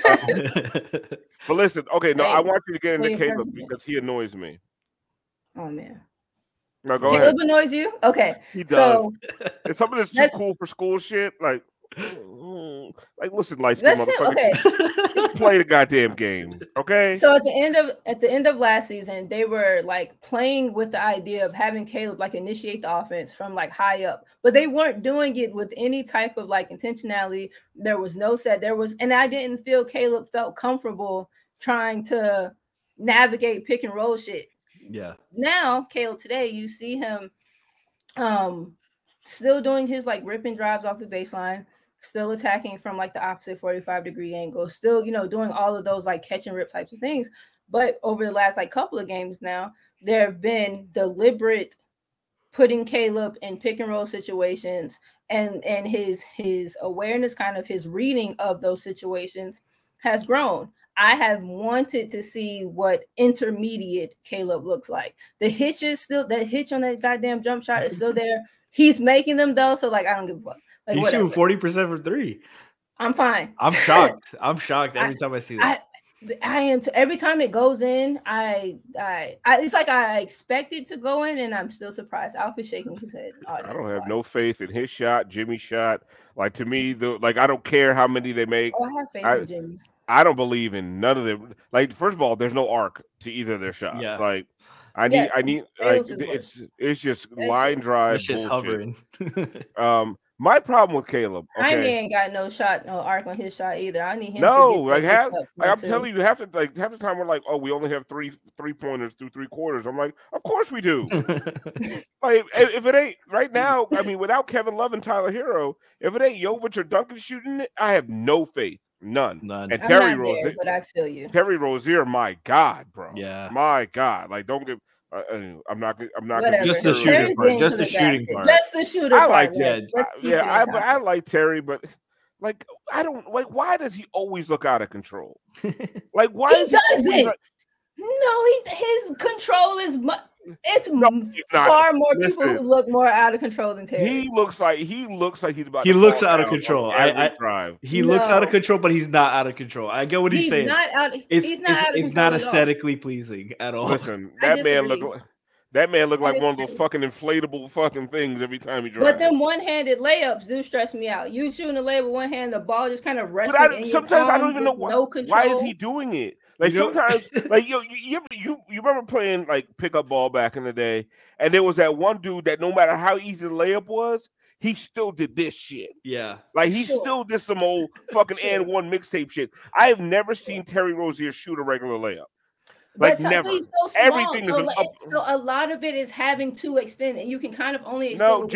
But listen, okay, no, I want you to get into Caleb because he annoys me.
Oh man.
No, go
Caleb
ahead.
annoys you? Okay.
He does. So, it's something that's too cool for school shit. Like listen, light-skinned motherfucker.
Okay.
Just play the goddamn game. Okay.
So at the end of last season, they were like playing with the idea of having Caleb like initiate the offense from like high up, but they weren't doing it with any type of like intentionality. There was no set. And I didn't feel Caleb felt comfortable trying to navigate pick and roll shit.
Yeah.
Now, Caleb, today you see him still doing his like ripping drives off the baseline, still attacking from like the opposite 45-degree angle, still, doing all of those like catch and rip types of things. But over the last like couple of games now, there have been deliberate putting Caleb in pick and roll situations, and his awareness, kind of his reading of those situations has grown. I have wanted to see what intermediate Caleb looks like. The hitch is still, that hitch on that goddamn jump shot is still there. He's making them though, so like I don't give a fuck. Like,
he's shooting 40% from three.
I'm fine.
I'm shocked. I'm shocked every time I see that.
I am every time it goes in. It's like I expect it to go in, and I'm still surprised. Alpha's shaking his head.
I don't have no faith in his shot, Jimmy's shot. Like, to me, I don't care how many they make.
Oh, I have faith in Jimmy's.
I don't believe in none of them. Like, first of all, there's no arc to either of their shots.
Yeah.
Like, I need like it's just line drive.
It's just hovering.
My problem with Caleb.
Okay? I ain't got no arc on his shot either. I need him.
I'm telling you, half the time we're like, oh, we only have three pointers through three quarters. I'm like, of course we do. Like, if it ain't right now, I mean, without Kevin Love and Tyler Hero, if it ain't Jovic or Duncan shooting it, I have no faith. None. And Terry Rozier,
but I feel you.
Terry Rozier, my God, bro.
Yeah.
My God. Like, don't give. I'm not
Whatever.
Just the shooting part. Just the shooting part.
Just the shooting part.
I like I like Terry, but like I don't like. Why does he always look out of control? Like, why
he doesn't? His control is. It's far more people who look more out of control than Terry.
He looks like he's about.
He looks out of control. He looks out of control, but he's not out of control. I get what he's saying.
He's not out of control.
It's not aesthetically pleasing at all.
Listen, that man looked like one of those fucking inflatable fucking things every time he drives.
But them one-handed layups do stress me out. You shooting a layup with one hand, the ball just kind of resting in your palm.
Sometimes I don't even know why is he doing it. Like, sometimes, like you remember playing like pickup ball back in the day, and there was that one dude that no matter how easy the layup was, he still did this shit.
Yeah,
like he still did some old fucking and one mixtape shit. I have never seen Terry Rozier shoot a regular layup. Like, never.
He's so small. Everything so a lot of it is having to extend, and you can kind of only extend.
No,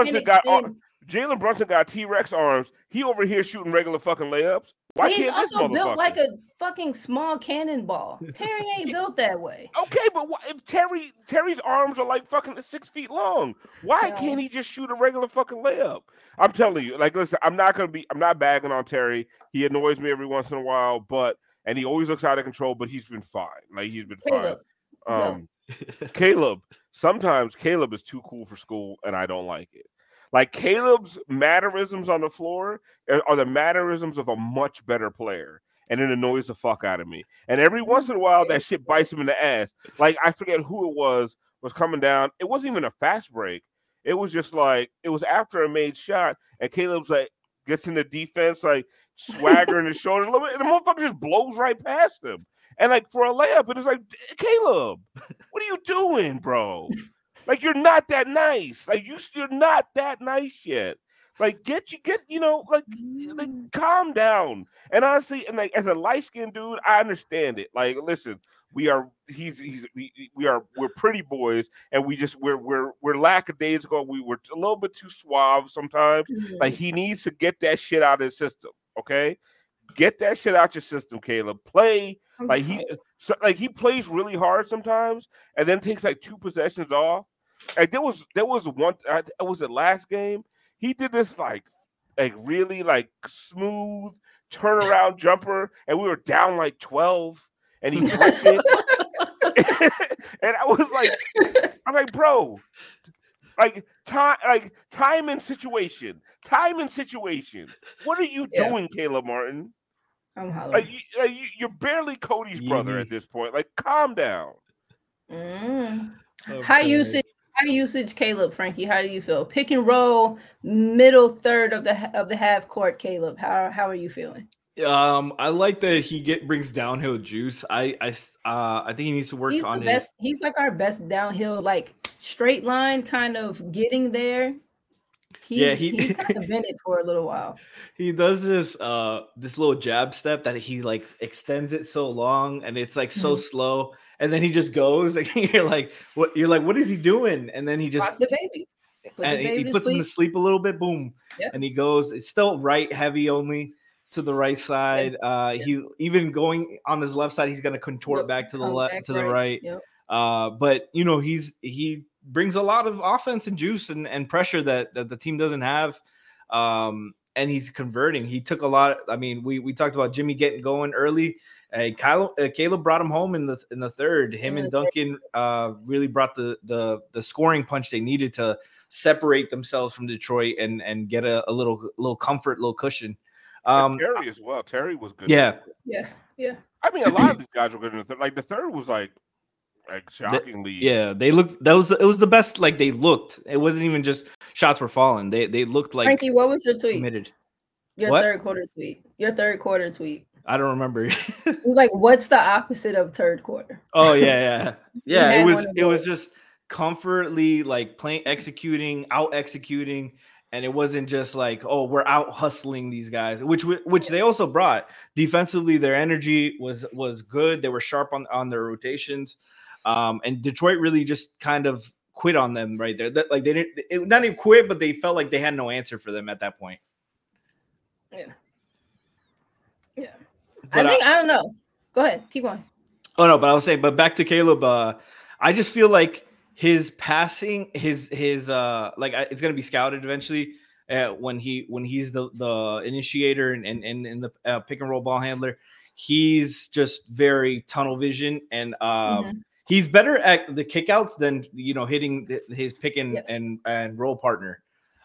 Jalen Brunson got T-Rex arms. He over here shooting regular fucking layups. Why
he's also built like a fucking small cannonball. Terry ain't built that way.
Okay, but if Terry's arms are like fucking 6 feet long, why can't he just shoot a regular fucking layup? I'm telling you, like, listen, I'm not bagging on Terry. He annoys me every once in a while, and he always looks out of control, but he's been fine. Like, he's been fine. Caleb, sometimes Caleb is too cool for school, and I don't like it. Like, Caleb's mannerisms on the floor are the mannerisms of a much better player, and it annoys the fuck out of me. And every once in a while, that shit bites him in the ass. Like, I forget who it was coming down. It wasn't even a fast break. It was just like, it was after a made shot, and Caleb's like, gets in the defense, like, swaggering his shoulder a little bit, and the motherfucker just blows right past him. And, like, for a layup, it was like, Caleb, what are you doing, bro? Like, you're not that nice. Like, you're not that nice yet. Like, calm down. And honestly, and like, as a light-skinned dude, I understand it. Like, listen, we're pretty boys, and we're lackadaisical. We were a little bit too suave sometimes. Mm-hmm. Like, he needs to get that shit out of his system. Okay, get that shit out your system, Caleb. Play like he plays really hard sometimes, and then takes like 2 possessions off. Like, there was one. Was it last game? He did this like really like smooth turnaround jumper, and we were down like 12, and he went it. And I'm like, bro, time and situation. What are you doing, Caleb Martin?
I'm hollering.
You're barely Cody's brother at this point. Like, calm down.
Okay. High usage Caleb, Frankie. How do you feel? Pick and roll, middle third of the half court, Caleb. How are you feeling?
I like that he brings downhill juice. I think he needs to work on
the best. He's like our best downhill, like straight line kind of getting there. He's kind of been it for a little while.
He does this little jab step that he like extends it so long, and it's like so slow, and then he just goes. Like, you're like, what is he doing? And then he just
rock the baby.
and he puts him to sleep a little bit. Boom, and he goes. It's still right heavy only to the right side. He even going on his left side, he's going to contort back to the left, to the right. But he brings a lot of offense and juice and pressure that the team doesn't have. And he's converting. He took a lot. I mean, we talked about Jimmy getting going early. Caleb brought him home in the third. Him and Duncan really brought the scoring punch they needed to separate themselves from Detroit and get a little comfort, little cushion.
Terry as well. Terry was good.
Yeah.
Yes. Yeah.
I mean, a lot of these guys were good in the third. Like the third was like shockingly.
They looked. It was the best. Like they looked. It wasn't even just shots were falling. They looked like.
Frankie, what was your tweet?
Committed.
Your third quarter tweet.
I don't remember.
It was like, what's the opposite of third quarter?
Oh yeah. It was just comfortably like out executing. And it wasn't just like, oh, we're out hustling these guys, which they also brought. Defensively, their energy was good. They were sharp on their rotations, and Detroit really just kind of quit on them right there. They didn't not even quit, but they felt like they had no answer for them at that point.
Yeah. But I don't know. Go ahead, keep going.
Oh no, but I was saying, but back to Caleb. I just feel like his passing, his like it's gonna be scouted eventually when he's the initiator and the pick and roll ball handler. He's just very tunnel vision and he's better at the kickouts than hitting his pick and roll partner.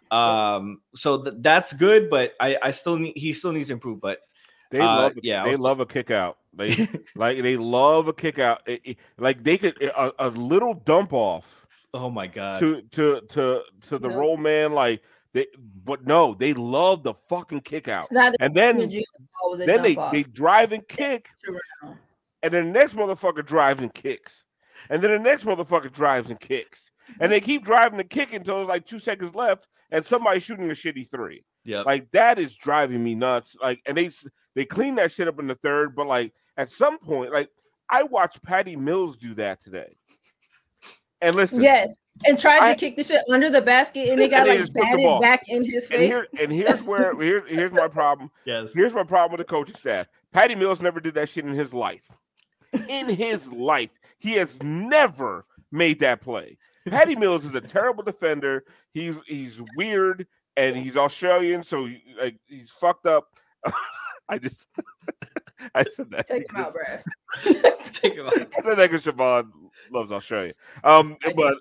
So that's good, but he still needs to improve. But
they love a kick out. They love a kick out. Like they could a little dump off.
Oh my god!
To the roll man, like they love the fucking kick out. And then they drive and kick, and then the next motherfucker drives and kicks, and then the next motherfucker drives and kicks, and they keep driving and kicking until there's like 2 seconds left, and somebody's shooting a shitty three.
Yeah,
like that is driving me nuts. Like, and they clean that shit up in the third, but like at some point, like I watched Patty Mills do that today. And listen,
yes, and tried to kick the shit under the basket, and they got like batted back in his face.
Here's my problem.
Yes,
here's my problem with the coaching staff. Patty Mills never did that shit in his life. In his life, he has never made that play. Patty Mills is a terrible defender. He's weird and he's Australian, so he's fucked up. I said that.
Take him out, Brass.
Take him out.
I said that because Siobhan loves Australia. But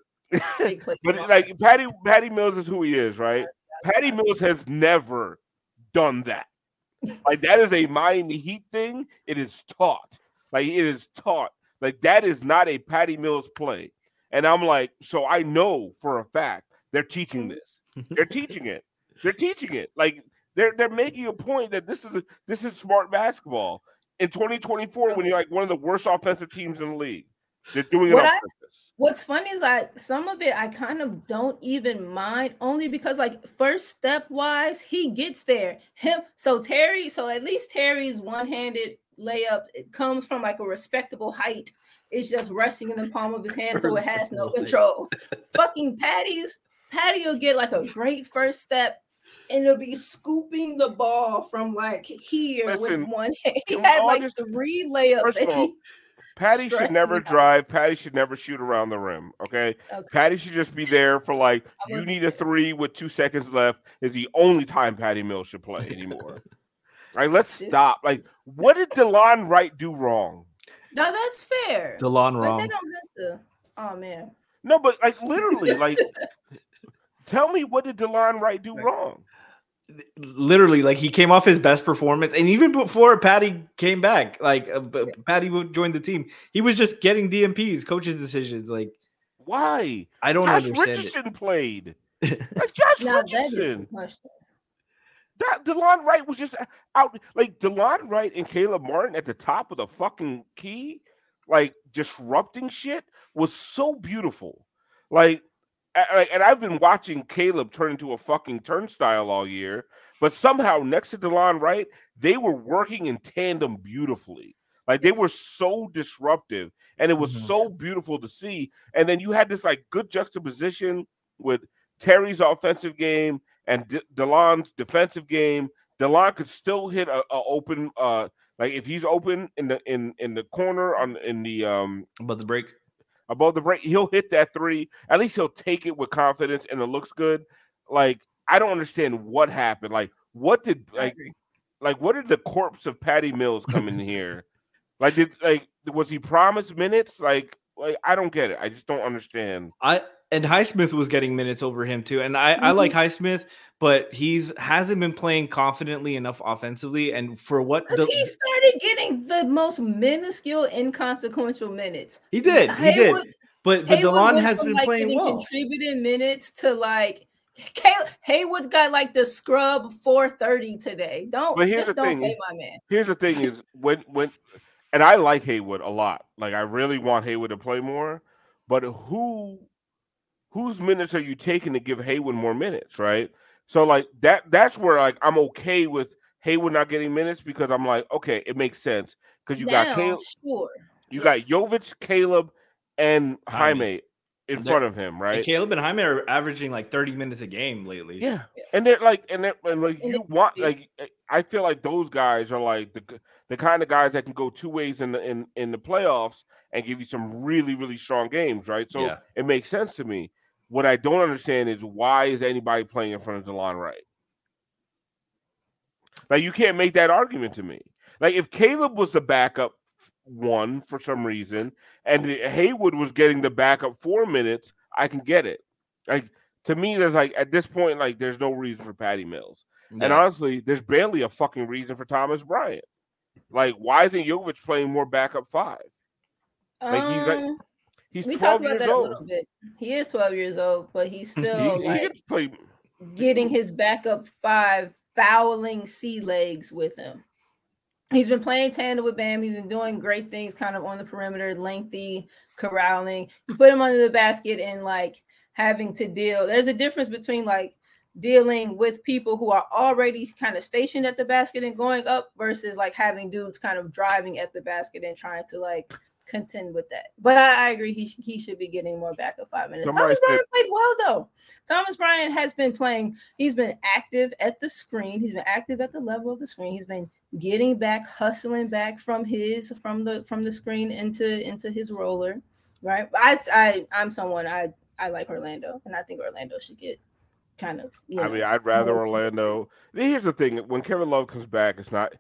like Patty Mills is who he is, right? Patty Mills has never done that. Like that is a Miami Heat thing. It is taught. Like it is taught. Like that is not a Patty Mills play. And I'm like, so I know for a fact they're teaching this. They're teaching it. They're teaching it. Like they're making a point that this is smart basketball in 2024 when you're like one of the worst offensive teams in the league. They're doing it on purpose.
What's funny is some of it I kind of don't even mind, only because like first step wise he gets there. So at least Terry's one-handed layup, it comes from like a respectable height. It's just resting in the palm of his hand, so it has no control. Fucking Patty will get like a great first step, and it'll be scooping the ball from like here with one hand. He had like 3 layups.
First of all, Patty should never drive. Patty should never shoot around the rim. Okay? Patty should just be there for like you need a 3 with 2 seconds left. Is the only time Patty Mills should play anymore. Like, let's stop. Like, what did DeLon Wright do wrong?
No, that's fair.
DeLon wrong.
They don't have to. Oh man.
No, but like literally, like, tell me what did DeLon Wright do wrong?
Literally, like he came off his best performance, and even before Patty came back, like Patty joined the team, he was just getting DMPs, coaches' decisions. Like,
why?
I don't understand.
Josh Richardson played. Like Josh Richardson. That DeLon Wright was just out. Like DeLon Wright and Caleb Martin at the top of the fucking key, like disrupting shit, was so beautiful. Like, and I've been watching Caleb turn into a fucking turnstile all year, but somehow next to DeLon Wright, they were working in tandem beautifully. Like they were so disruptive, and it was so beautiful to see. And then you had this like good juxtaposition with Terry's offensive game and DeLon's defensive game, DeLon could still hit a open like if he's open in the corner
above the break,
he'll hit that three. At least he'll take it with confidence and it looks good. Like I don't understand what happened. Like what did what did the corpse of Patty Mills come in here? Was he promised minutes? Like I don't get it. I just don't understand.
And Highsmith was getting minutes over him too. And I like Highsmith, but hasn't been playing confidently enough offensively. And for what
he started getting the most minuscule, inconsequential minutes.
He did. But DeLon has been playing well.
Contributing minutes to like Haywood got like the scrub 430 today. Don't play my man.
Here's the thing is when and I like Haywood a lot. Like I really want Haywood to play more, but whose minutes are you taking to give Haywood more minutes, right? So like that's where like I'm okay with Haywood not getting minutes because I'm like, okay, it makes sense because you got Caleb, got Jovic, Caleb, and Jaime in front of him, right?
And Caleb and Jaime are averaging like 30 minutes a game lately.
Yeah, and they're like, you want like I feel like those guys are like the kind of guys that can go two ways in the playoffs and give you some really, really strong games, right? So it makes sense to me. What I don't understand is why is anybody playing in front of DeLon Wright? Like you can't make that argument to me. Like if Caleb was the backup one for some reason and Haywood was getting the backup 4 minutes, I can get it. Like to me, there's like at this point, like there's no reason for Patty Mills. Yeah. And honestly, there's barely a fucking reason for Thomas Bryant. Like, why isn't Jovic playing more backup 5? Like he's 12 years old. A little bit.
He is 12 years old, but he's still getting his backup 5 fouling sea legs with him. He's been playing tandem with Bam. He's been doing great things kind of on the perimeter, lengthy, corralling. You put him under the basket and like having to deal. There's a difference between like dealing with people who are already kind of stationed at the basket and going up versus like having dudes kind of driving at the basket and trying to like contend with that. But I agree he should be getting more backup 5 minutes. Thomas Bryant played well though. Thomas Bryant has been playing. He's been active at the screen. He's been active at the level of the screen. He's been getting back, hustling back from the screen into his roller. Right. I'm someone I like Orlando, and I think Orlando should get kind of.
I'd rather Orlando. Here's the thing: when Kevin Love comes back, it's not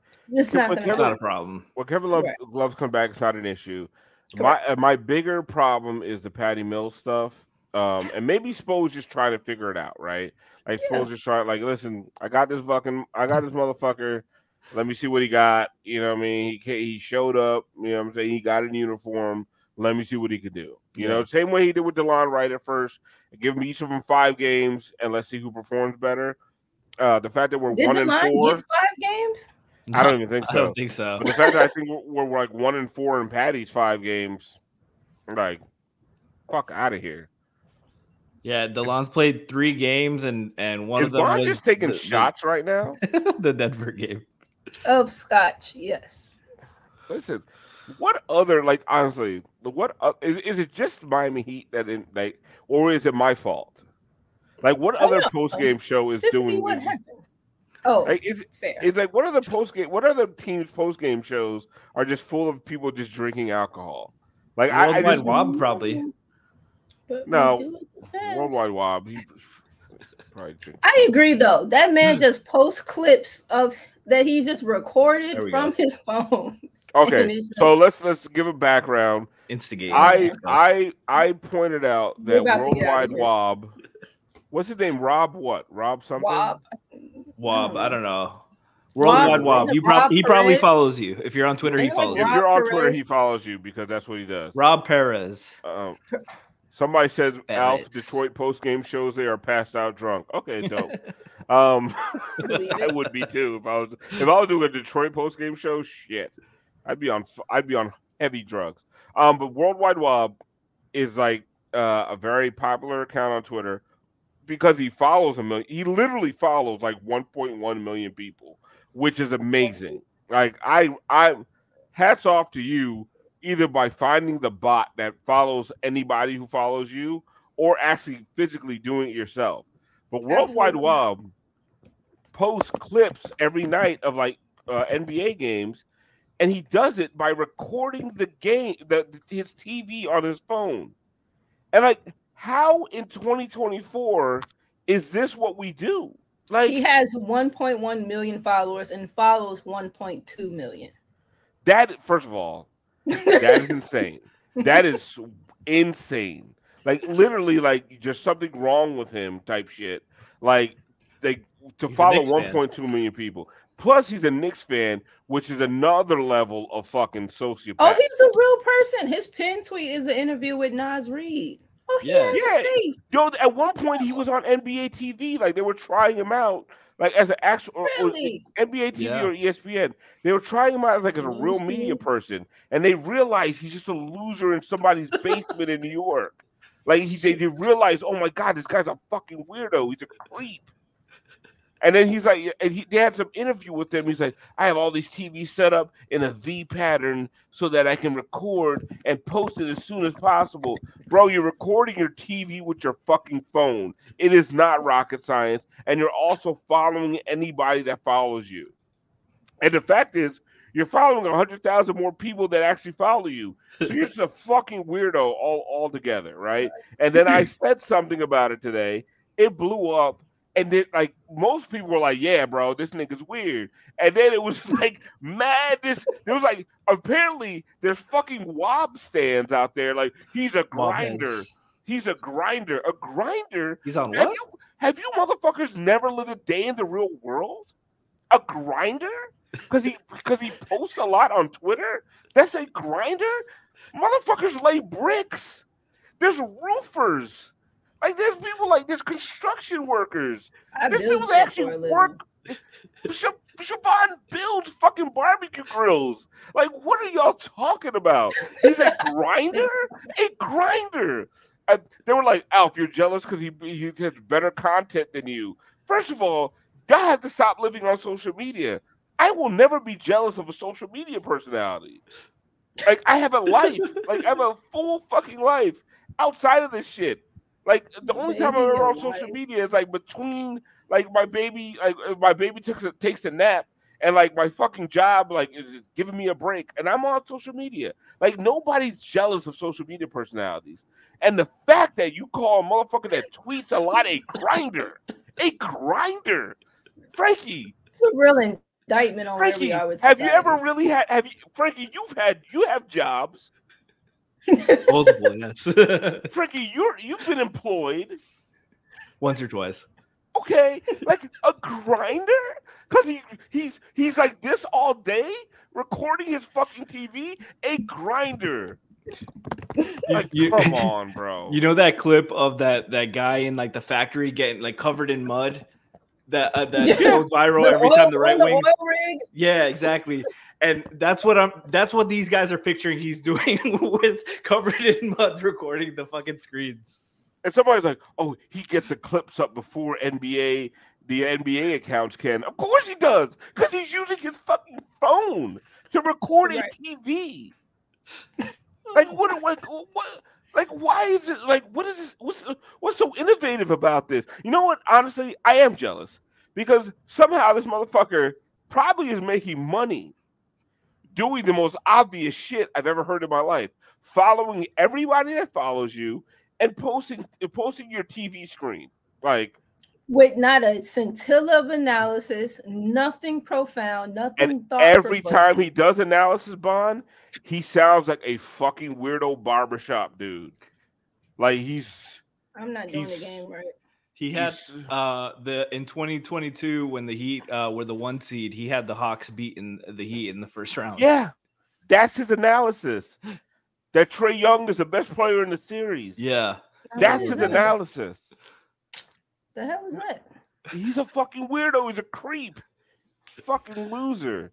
a problem.
When Kevin Love comes back, it's not an issue. My bigger problem is the Patty Mills stuff, and maybe Spo's just trying to figure it out, right? Like Spo's just trying, like, listen, I got this motherfucker. Let me see what he got. You know what I mean? He showed up. You know what I'm saying? He got in uniform. Let me see what he could do. You know, same way he did with DeLon Wright at first. Give him each of them 5 games, and let's see who performs better. The fact that we're 1-4. Did
DeLon get 5 games?
I don't even think so.
I don't think so.
But the fact that I think we're like 1-4 in Patty's 5 games, like, fuck out of here.
Yeah, DeLon's played 3 games, and one of them was
just taking shots right now.
The Denver game
of scotch, yes.
Listen, what other honestly? What is it? Just Miami Heat that or is it my fault? Like, what other post game show is doing?
What happens? Oh, fair.
It's like what other teams post game shows are just full of people just drinking alcohol? Like
Worldwide Wob probably.
No, Worldwide Wob. He probably drinks.
I agree though. That man just posts clips of that he just recorded from his phone.
Okay, so let's give a background.
Instigate.
I pointed out that Worldwide Wob. What's his name? Rob what? Rob something?
Wob. I don't know. Worldwide Wob. He probably follows you. If you're on Twitter, he follows you.
If you're on Twitter, he follows you because that's what he does.
Rob Perez.
Somebody says Alf Detroit post game shows they are passed out drunk. Okay, dope. I would be too if I was doing a Detroit post game show. Shit, I'd be on heavy drugs. But Worldwide Wob is like a very popular account on Twitter because he follows he literally follows like 1.1 million people, which is amazing. Like I hats off to you either by finding the bot that follows anybody who follows you or actually physically doing it yourself. But World Wide Web posts clips every night of like NBA games, and he does it by recording the game, his TV on his phone. And like, how in 2024 is this what we do? Like,
he has 1.1 million followers and follows 1.2 million.
That, first of all, that is insane. That is insane. Like, literally, like, just something wrong with him type shit. Like, to follow 1.2 million people. Plus, he's a Knicks fan, which is another level of fucking sociopath.
Oh, he's a real person. His pin tweet is an interview with Naz Reid. Oh, he has a face.
Yo, at one point, he was on NBA TV. Like, they were trying him out, like, as an actual
really?
NBA TV or ESPN. They were trying him out as a real media person, and they realized he's just a loser in somebody's basement in New York. Like, they realized, oh my God, this guy's a fucking weirdo. He's a creep. And then he's like, they had some interview with him. He's like, I have all these TVs set up in a V pattern so that I can record and post it as soon as possible. Bro, you're recording your TV with your fucking phone. It is not rocket science. And you're also following anybody that follows you. And the fact is, you're following 100,000 more people that actually follow you. So you're just a fucking weirdo all together, right? And then I said something about it today. It blew up. And then, like, most people were like, yeah, bro, this nigga's weird. And then it was like mad. There was like, apparently there's fucking wob stands out there. Like, he's a grinder. He's a grinder. A grinder?
He's on what?
Have you motherfuckers never lived a day in the real world? A grinder? Because he posts a lot on Twitter? That's a grinder? Motherfuckers lay bricks. There's roofers. Like, there's people, like, there's construction workers. There's people that actually work. Siobhan builds fucking barbecue grills. Like, what are y'all talking about? He's a grinder? A grinder. They were like, Alf, you're jealous because he has better content than you. First of all, y'all have to stop living on social media. I will never be jealous of a social media personality. Like, I have a life. Like, I have a full fucking life outside of this shit. Like, the only time I'm ever on social media is like between like my baby takes a nap and like my fucking job like is giving me a break, and I'm on social media. Like, nobody's jealous of social media personalities. And the fact that you call a motherfucker that tweets a lot a grinder, Frankie.
It's a real indictment on
Frankie,
every
have you ever really had? Frankie? You have jobs.
Multiple, yes.
Frankie, you've been employed
once or twice.
Okay, like a grinder, because he's like this all day recording his fucking TV. A grinder. Like, come on, bro.
You know that clip of that guy in like the factory getting like covered in mud that goes viral every time the right wing. Yeah, exactly. And that's what these guys are picturing he's doing with covered in mud recording the fucking screens.
And somebody's like, oh, he gets the clips up before the NBA accounts can. Of course he does, because he's using his fucking phone to record a TV. Like, what? Like, why is it? Like, what is this? What's so innovative about this? You know what? Honestly, I am jealous, because somehow this motherfucker probably is making money doing the most obvious shit I've ever heard in my life, following everybody that follows you and posting your TV screen, like,
with not a scintilla of analysis, nothing profound, nothing.
And every time he does analysis, Bond, he sounds like a fucking weirdo barbershop dude. Like,
I'm not doing the game right.
He had in 2022 when the Heat were the 1 seed, he had the Hawks beating the Heat in the first round.
Yeah, that's his analysis. That Trae Young is the best player in the series.
Yeah,
that's his analysis.
The hell is that?
He's a fucking weirdo. He's a creep. Fucking loser.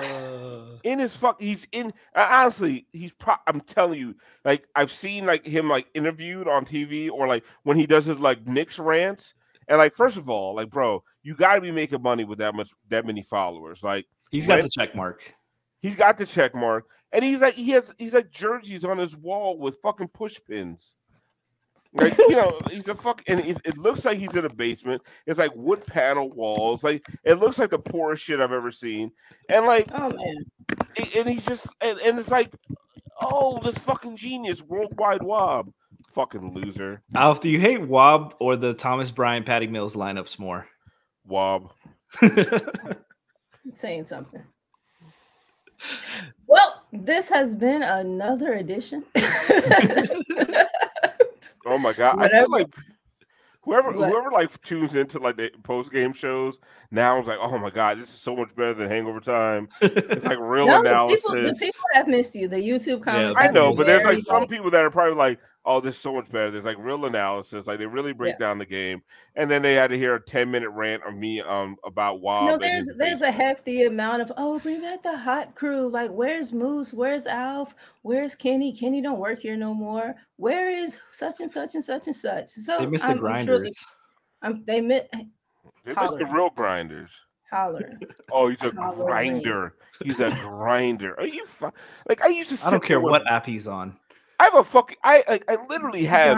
Honestly, I'm telling you, like, I've seen like him like interviewed on TV, or like when he does his like Knicks rants, and like, first of all, like, bro, you gotta be making money with that many followers. Like,
he's got the check mark.
He's got the check mark, and he's like jerseys on his wall with fucking push pins. Like, he's a and it looks like he's in a basement. It's like wood panel walls. Like, it looks like the poorest shit I've ever seen. And like,
oh man,
and he's just and it's like, oh, this fucking genius, worldwide wob, fucking loser.
Alf, do you hate Wob or the Thomas Bryant, Patty Mills lineups more?
Wob.
Saying something. Well, this has been another edition.
Oh my god! I feel like whoever like tunes into like the post game shows now is like, oh my god, this is so much better than Hangover Time. It's like real analysis.
The people have missed you. The YouTube comments.
I know, but there's like some people that are probably like, oh, this is so much better. There's like real analysis. Like they really break down the game, and then they had to hear a 10-minute rant of me about Wob.
No, there's a hefty amount of bring back the hot crew. Like, where's Moose? Where's Alf? Where's Kenny? Kenny don't work here no more. Where is such and such and such and such? So
they missed the grinders.
They missed
the real grinders.
Holler.
Oh, he's a grinder. He's a grinder. Are you like? I used to.
I don't care what app he's on.
I have a fucking. I literally have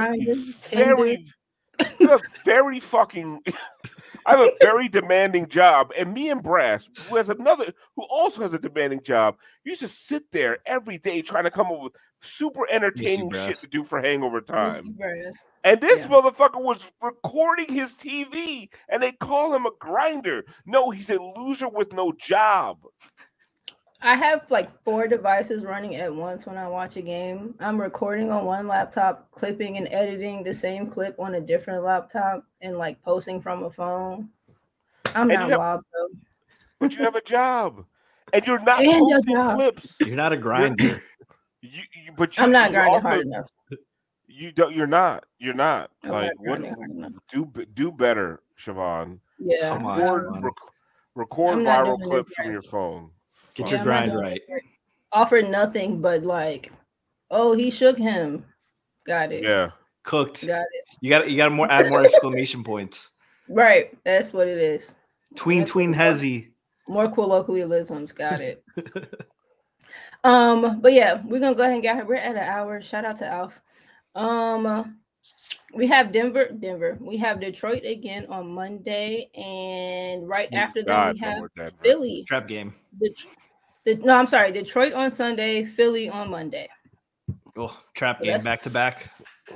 a very fucking. I have a very demanding job, and me and Brass, who also has a demanding job, used to sit there every day trying to come up with super entertaining shit to do for Hangover Time. And this motherfucker was recording his TV, and they call him a grinder. No, he's a loser with no job.
I have like 4 devices running at once when I watch a game. I'm recording on one laptop, clipping and editing the same clip on a different laptop, and like posting from a phone. I'm not Wob though.
But you have a job, and you're not posting clips.
You're not a grinder.
I'm not grinding hard enough.
You're not. Like, do better, Siobhan.
Yeah.
Come on.
Record viral clips from your phone.
Get your grind right.
Offered nothing but like, oh, he shook him. Got it.
Yeah.
Cooked.
Got it.
You got add more exclamation points.
Right. That's what it is.
Tween hezzy.
More colloquialisms. Got it. But yeah, we're gonna go ahead and get her. We're at an hour. Shout out to Alf. We have Denver. We have Detroit again on Monday, and after that we have Philly.
Trap game.
I'm sorry, Detroit on Sunday, Philly on Monday.
Oh, trap game back to back.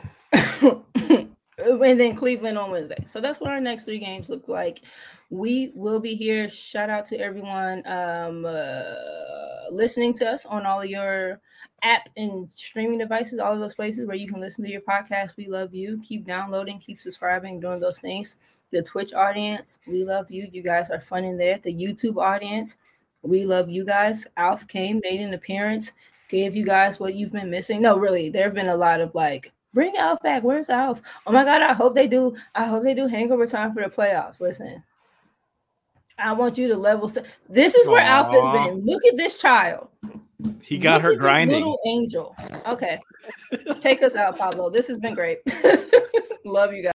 And then Cleveland on Wednesday. So that's what our next 3 games look like. We will be here. Shout out to everyone listening to us on all of your app and streaming devices, all of those places where you can listen to your podcast. We love you. Keep downloading, keep subscribing, doing those things. The Twitch audience, we love you. You guys are fun in there. The YouTube audience, we love you guys. Alf came, made an appearance, gave you guys what you've been missing. No, really, there have been a lot of like, bring Alf back. Where's Alf? Oh my God, I hope they do Hangover Time for the playoffs. Listen, I want you to level set. This is where Alf has been. Look at this child.
He got her grinding.
Little angel. Okay. Take us out, Pablo. This has been great. Love you guys.